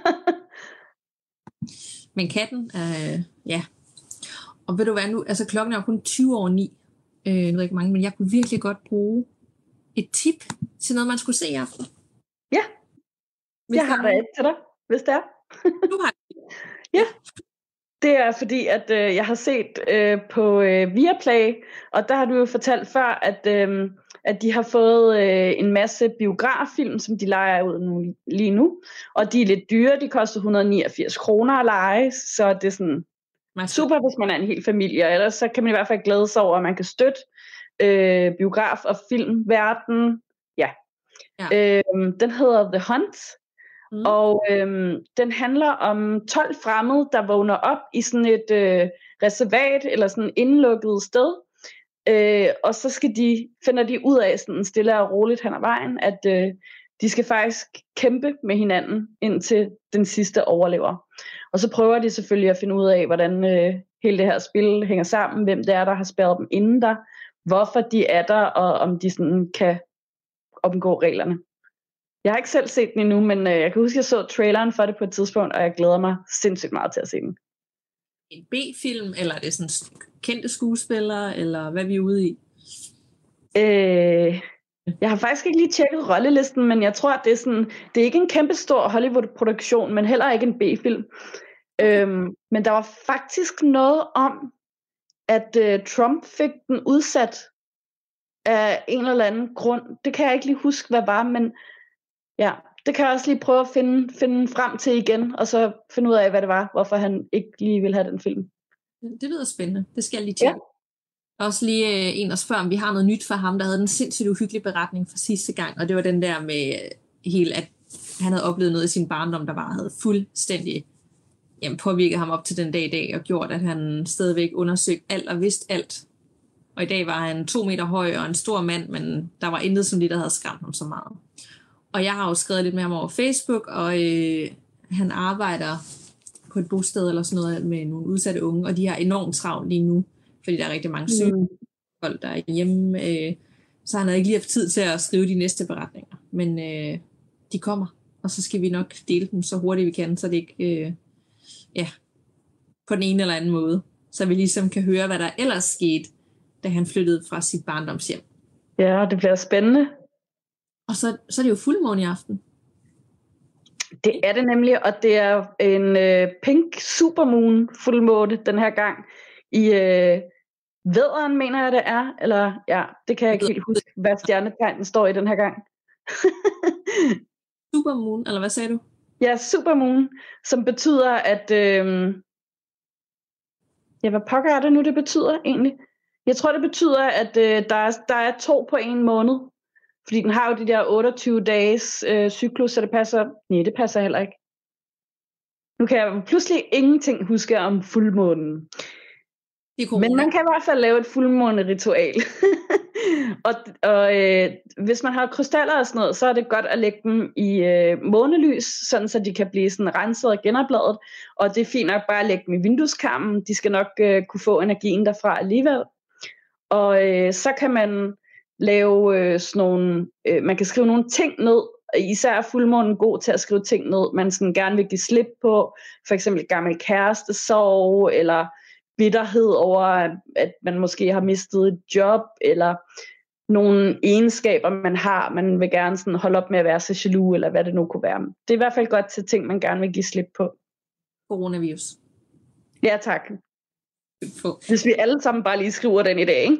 Men katten, ja. Og ved du hvad nu, altså klokken er jo kun 20 over 9. Jeg ved ikke mange, men jeg kunne virkelig godt bruge et tip til noget, man skulle se i aften. Ja, jeg har da et til dig, hvis det er. Du har det. Ja, det er fordi, at jeg har set på Viaplay, og der har du jo fortalt før, at de har fået en masse biograffilm, som de lejer ud lige nu, og de er lidt dyre, de koster 189 kroner at leje, så det er sådan super, hvis man er en hel familie, ellers så kan man i hvert fald glæde sig over, at man kan støtte biograf- og filmverden. Ja. Den hedder The Hunt, og den handler om 12 fremmede, der vågner op i sådan et reservat, eller sådan et indlukket sted, og så finder de ud af sådan stille og roligt hen ad vejen, at de skal faktisk kæmpe med hinanden, indtil den sidste overlever. Og så prøver de selvfølgelig at finde ud af, hvordan hele det her spil hænger sammen, hvem det er, der har spærret dem inden der, hvorfor de er der, og om de sådan kan omgå reglerne. Jeg har ikke selv set den endnu, men jeg kan huske, at jeg så traileren for det på et tidspunkt, og jeg glæder mig sindssygt meget til at se den. En B-film, eller er det sådan kendte skuespillere, eller hvad er vi ude i? Jeg har faktisk ikke lige tjekket rollelisten, men jeg tror, at det er ikke en kæmpe stor Hollywood-produktion, men heller ikke en B-film. Men der var faktisk noget om, at Trump fik den udsat af en eller anden grund. Det kan jeg ikke lige huske, hvad var, men ja, det kan jeg også lige prøve at finde frem til igen, og så finde ud af, hvad det var, hvorfor han ikke lige ville have den film. Det lyder spændende. Det skal jeg lige tjekke. Ja. Også lige en at spørge, om vi har noget nyt for ham, der havde en sindssygt uhyggelig beretning fra sidste gang, og det var den der med at han havde oplevet noget i sin barndom, der bare havde fuldstændig påvirket ham op til den dag i dag, og gjort, at han stadigvæk undersøgte alt og vidste alt. Og i dag var han 2 meter høj og en stor mand, men der var intet som det, der havde skræmt ham så meget. Og jeg har jo skrevet lidt med ham over Facebook, og han arbejder på et bosted eller sådan noget med nogle udsatte unge, og de har enormt travlt lige nu, fordi der er rigtig mange syge folk, der er hjemme. Så han havde ikke lige haft tid til at skrive de næste beretninger. Men de kommer, og så skal vi nok dele dem så hurtigt vi kan, så det ikke på den ene eller anden måde. Så vi ligesom kan høre, hvad der ellers skete, da han flyttede fra sit barndomshjem. Ja, det bliver spændende. Og så er det jo fuldmåne i aften. Det er det nemlig, og det er en pink supermoon fuldmåne den her gang. I vædderen, mener jeg det er. Eller ja, det kan jeg ikke helt huske, hvad stjernetegnen står i den her gang. Supermoon, eller hvad sagde du? Ja, supermoon, som betyder, at hvad pokker er det nu, det betyder egentlig? Jeg tror, det betyder, at der er 2 på en måned. Fordi den har jo de der 28 dages cyklus, så det passer heller ikke. Nu kan jeg pludselig ingenting huske om fuldmånen. Men man kan i hvert fald lave et fuldmåneritual. og hvis man har krystaller og sådan noget, så er det godt at lægge dem i månelys, sådan så de kan blive sådan renset og genopladet. Og det er fint nok bare at lægge dem i vindueskarmen. De skal nok kunne få energien derfra alligevel. Og så kan man lave sådan nogle, man kan skrive nogle ting ned. Især er fuldmånen god til at skrive ting ned, man sådan gerne vil give slip på. For eksempel gammel kærestesorg, eller bitterhed over, at man måske har mistet et job, eller nogle egenskaber, man har. Man vil gerne sådan holde op med at være så jaloux, eller hvad det nu kunne være. Det er i hvert fald godt til ting, man gerne vil give slip på. Coronavirus. Ja, tak. Hvis vi alle sammen bare lige skriver den i dag, ikke?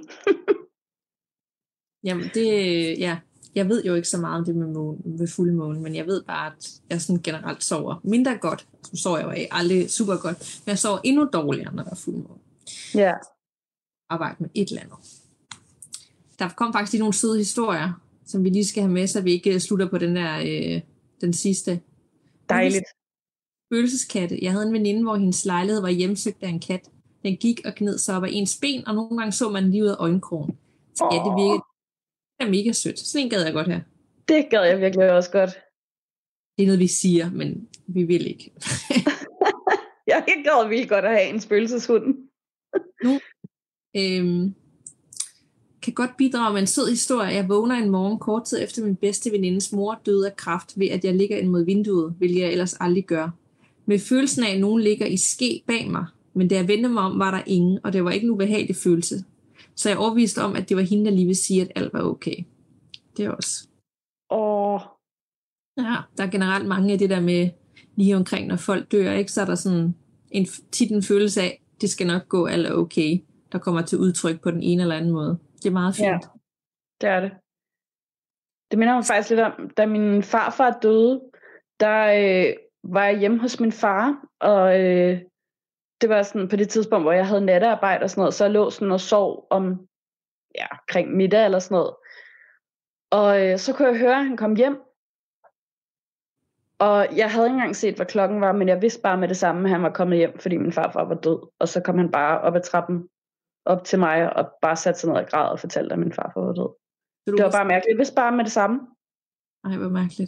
Jamen, jeg ved jo ikke så meget om det med fuldmåne, men jeg ved bare, at jeg sådan generelt sover mindre godt. Så sover jeg jo aldrig super godt, men jeg sover endnu dårligere, når der er fuldmåne. Ja. Arbejde med et eller andet. Der kom faktisk nogle søde historier, som vi lige skal have med, så vi ikke slutter på den der, den sidste. Dejligt. Spøgelseskatte. Jeg havde en veninde, hvor hendes lejlighed var hjemsøgt af en kat. Den gik og gned sig op af ens ben, og nogle gange så man lige ud af øjenkrogen. Ja, det virkede. Det er mega sødt. Sådan en gad jeg godt her. Det gad jeg virkelig også godt. Det er noget, vi siger, men vi vil ikke. Jeg gad virkelig godt at have en spøgelseshund. Nu kan godt bidrage med en sød historie. Jeg vågner en morgen kort tid efter min bedste venindes mor døde af kræft, ved at jeg ligger ind mod vinduet, hvilket jeg ellers aldrig gør. Med følelsen af, at nogen ligger i ske bag mig, men da jeg vendte mig om, var der ingen, og det var ikke en ubehagelig følelse. Så jeg overbeviste om, at det var hende, der lige ville sige, at alt var okay. Det er også. Ja, der er generelt mange af det der med lige omkring, når folk dør, ikke? Så er der sådan tit en følelse af, at det skal nok gå, alt er okay, der kommer til udtryk på den ene eller anden måde. Det er meget fint. Ja, det er det. Det minder mig faktisk lidt om, da min farfar døde, der var jeg hjemme hos min far, og det var sådan på det tidspunkt, hvor jeg havde nattearbejde og sådan noget, så jeg lå sådan og sov omkring middag eller sådan noget. Og så kunne jeg høre, at han kom hjem. Og jeg havde ikke engang set, hvad klokken var, men jeg vidste bare med det samme, at han var kommet hjem, fordi min farfar var død. Og så kom han bare op ad trappen, op til mig, og bare satte sig ned og græd og fortalte, at min farfar var død. Det var bare mærkeligt. Jeg vidste bare med det samme. Ej, hvor mærkeligt.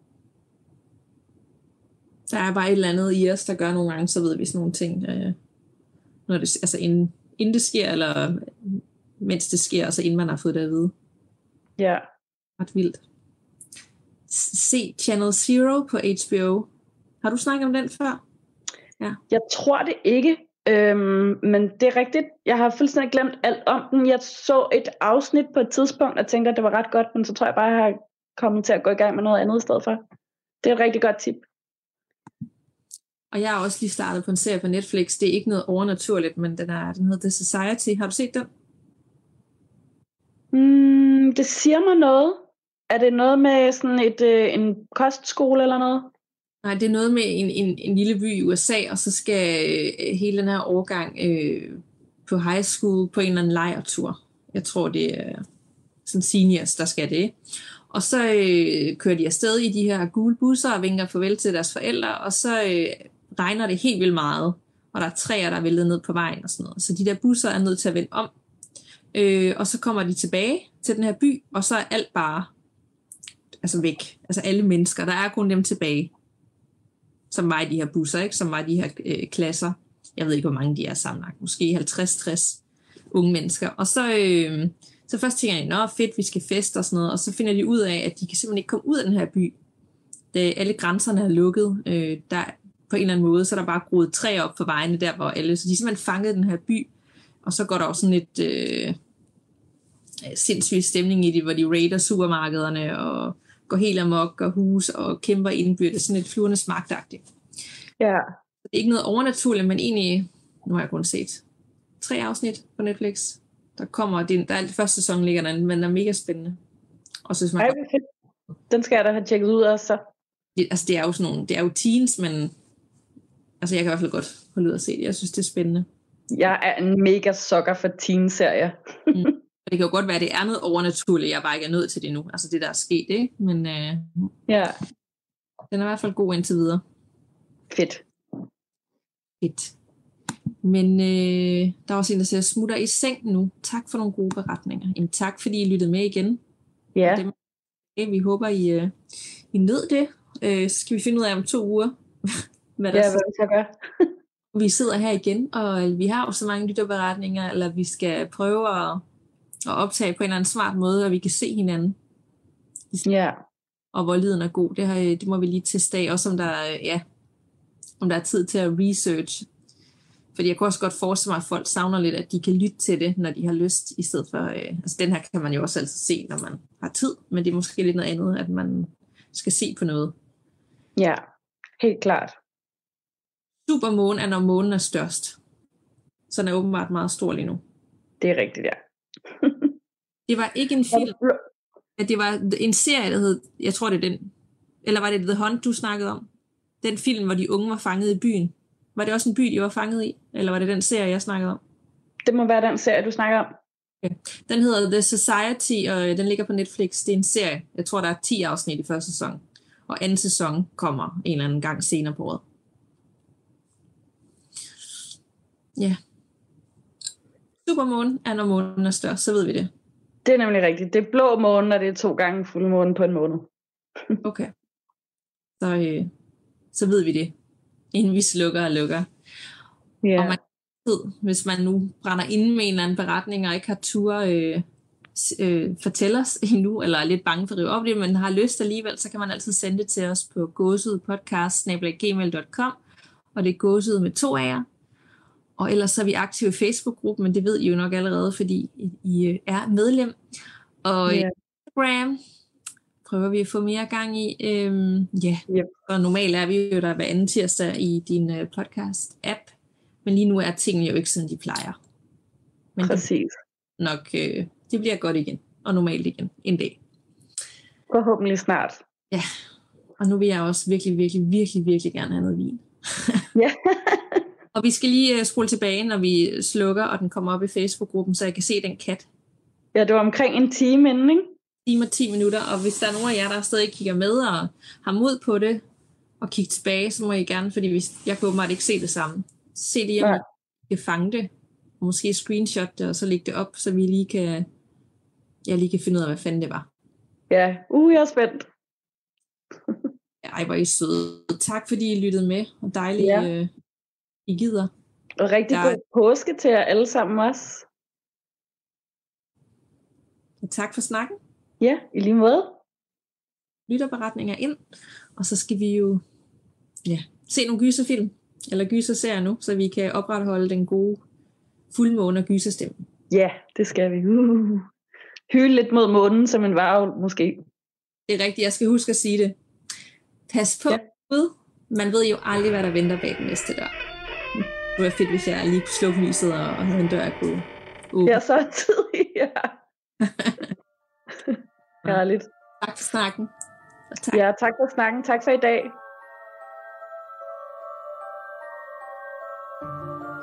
Der er bare et eller andet i os, der gør nogle gange, så ved vi sådan nogle ting, når det, altså inden det sker, eller mens det sker, og så inden man har fået det at vide. Ja. Ret vildt. Se Channel Zero på HBO. Har du snakket om den før? Ja. Jeg tror det ikke, men det er rigtigt. Jeg har fuldstændig glemt alt om den. Jeg så et afsnit på et tidspunkt, og tænkte, at det var ret godt, men så tror jeg bare, at jeg har kommet til at gå i gang med noget andet i stedet for. Det er et rigtig godt tip. Og jeg har også lige startet på en serie på Netflix. Det er ikke noget overnaturligt, men den hedder The Society. Har du set den? Det siger mig noget. Er det noget med sådan en kostskole eller noget? Nej, det er noget med en lille by i USA, og så skal hele den her årgang på high school på en eller anden lejrtur. Jeg tror, det er sådan seniors, der skal det. Og så kører de afsted i de her gule busser og vinker farvel til deres forældre, og så regner det helt vildt meget, og der er træer, der er væltet ned på vejen og sådan noget. Så de der busser er nødt til at vende om, og så kommer de tilbage til den her by, og så er alt bare væk. Altså alle mennesker, der er kun dem tilbage, som var i de her busser, ikke? Som var de her klasser. Jeg ved ikke, hvor mange de er sammenlagt. Måske 50-60 unge mennesker. Og så først tænker jeg, nå fedt, vi skal feste og sådan noget. Og så finder de ud af, at de kan simpelthen ikke komme ud af den her by. Alle grænserne er lukket. Der på en eller anden måde, så er der bare groet træer op på vejene der, hvor alle... Så de er simpelthen fanget den her by. Og så går der også sådan et sindssyg stemning i det, hvor de raider supermarkederne og går helt amok og hus og kæmper indbyrdes, sådan et flyvernes magtagtigt. Ja. Det er ikke noget overnaturligt, men egentlig, nu har jeg kun set 3 afsnit på Netflix. Der kommer, der er første sæson ligger der, men den er mega spændende. Og så man den skal jeg da have tjekket ud af så. Det er jo sådan nogle, det er jo teens, men jeg kan i hvert fald godt holde ud at se det. Jeg synes, det er spændende. Jeg er en mega sukker for teen-serier. Det kan jo godt være, at det er noget overnaturligt, jeg bare ikke er nødt til det nu. Altså det, der er sket, ikke? Men ja. Den er i hvert fald god indtil videre. Fedt. Men der er også en, der siger, smutter i seng nu. Tak for nogle gode beretninger. Jamen, tak, fordi I lyttede med igen. Ja. Vi håber, I nød det. Så skal vi finde ud af om 2 uger, hvad vi skal gøre. Vi sidder her igen, og vi har jo så mange lytterberetninger, eller vi skal prøve at optage på en eller anden smart måde, og vi kan se hinanden. Ja. Og hvor lyden er god. Det må vi lige teste af, også om der er tid til at research. Fordi jeg kunne også godt forestille mig, at folk savner lidt, at de kan lytte til det, når de har lyst, i stedet for... den her kan man jo også altid se, når man har tid, men det er måske lidt noget andet, at man skal se på noget. Ja, helt klart. Supermånen er, når månen er størst. Så den er åbenbart meget stor lige nu. Det er rigtigt, ja. Det var ikke en film. Det var en serie, der hed... Jeg tror, det er den. Eller var det The Hunt, du snakkede om? Den film, hvor de unge var fanget i byen. Var det også en by, de var fanget i? Eller var det den serie, jeg snakkede om? Det må være den serie, du snakker om. Okay. Den hedder The Society, og den ligger på Netflix. Det er en serie. Jeg tror, der er 10 afsnit i første sæson. Og anden sæson kommer en eller anden gang senere på året. Ja. Supermånen er, når månen er størst, så ved vi det. Det er nemlig rigtigt. Det er blå måne, og det er 2 gange fuldmåne på en måned. Okay. Så ved vi det, inden vi slukker og lukker. Yeah. Og man hvis man nu brænder inde med en eller anden beretning, og ikke har tur fortælle os endnu, eller er lidt bange for at rive op det, men har lyst alligevel, så kan man altid sende det til os på gåsehudpodcast@gmail.com, og det er gåsehud med 2 A'er. Og ellers så er vi aktive i Facebook-gruppen, men det ved I jo nok allerede, fordi I er medlem. Og Instagram prøver vi at få mere gang i. Og normalt er vi jo der hver anden tirsdag i din podcast-app, men lige nu er tingene jo ikke sådan, de plejer. Men præcis. Det bliver godt igen, og normalt igen, en dag. Forhåbentlig snart. Ja, og nu vil jeg også virkelig, virkelig, virkelig, virkelig gerne have noget vin. Ja. Og vi skal lige spole tilbage, når vi slukker, og den kommer op i Facebook-gruppen, så jeg kan se den kat. Ja, det var omkring en time inden, ikke? 1 time og 10 minutter, og hvis der er nogen af jer, der stadig kigger med og har mod på det, og kigge tilbage, så må I gerne, fordi jeg kan åbenbart ikke se det samme. Se det hjemme, vi kan fange det, og måske screenshot det, og så lægge det op, så vi lige kan finde ud af, hvad fanden det var. Ja, jeg er spændt. Ej, hvor I søde. Tak fordi I lyttede med, og dejligt, I gider. Og rigtig god påske til jer alle sammen også. Og tak for snakken. Ja, i lige måde. Lytterberetninger ind, og så skal vi jo se nogle gyserfilm, eller gyserserier nu, så vi kan opretholde den gode fuldmåne og gyserstemmen. Ja, det skal vi. Hyle lidt mod månen, som en varulv måske. Det er rigtigt, jeg skal huske at sige det. Pas på ud. Man ved jo aldrig, hvad der venter bag den næste dør. Det var fedt, hvis jeg lige kunne slukke lyset og havde en dør, jeg kunne åbne. Ja, så er tid, ja. Herligt. Tak for snakken. Og tak. Ja, tak for snakken. Tak for i dag.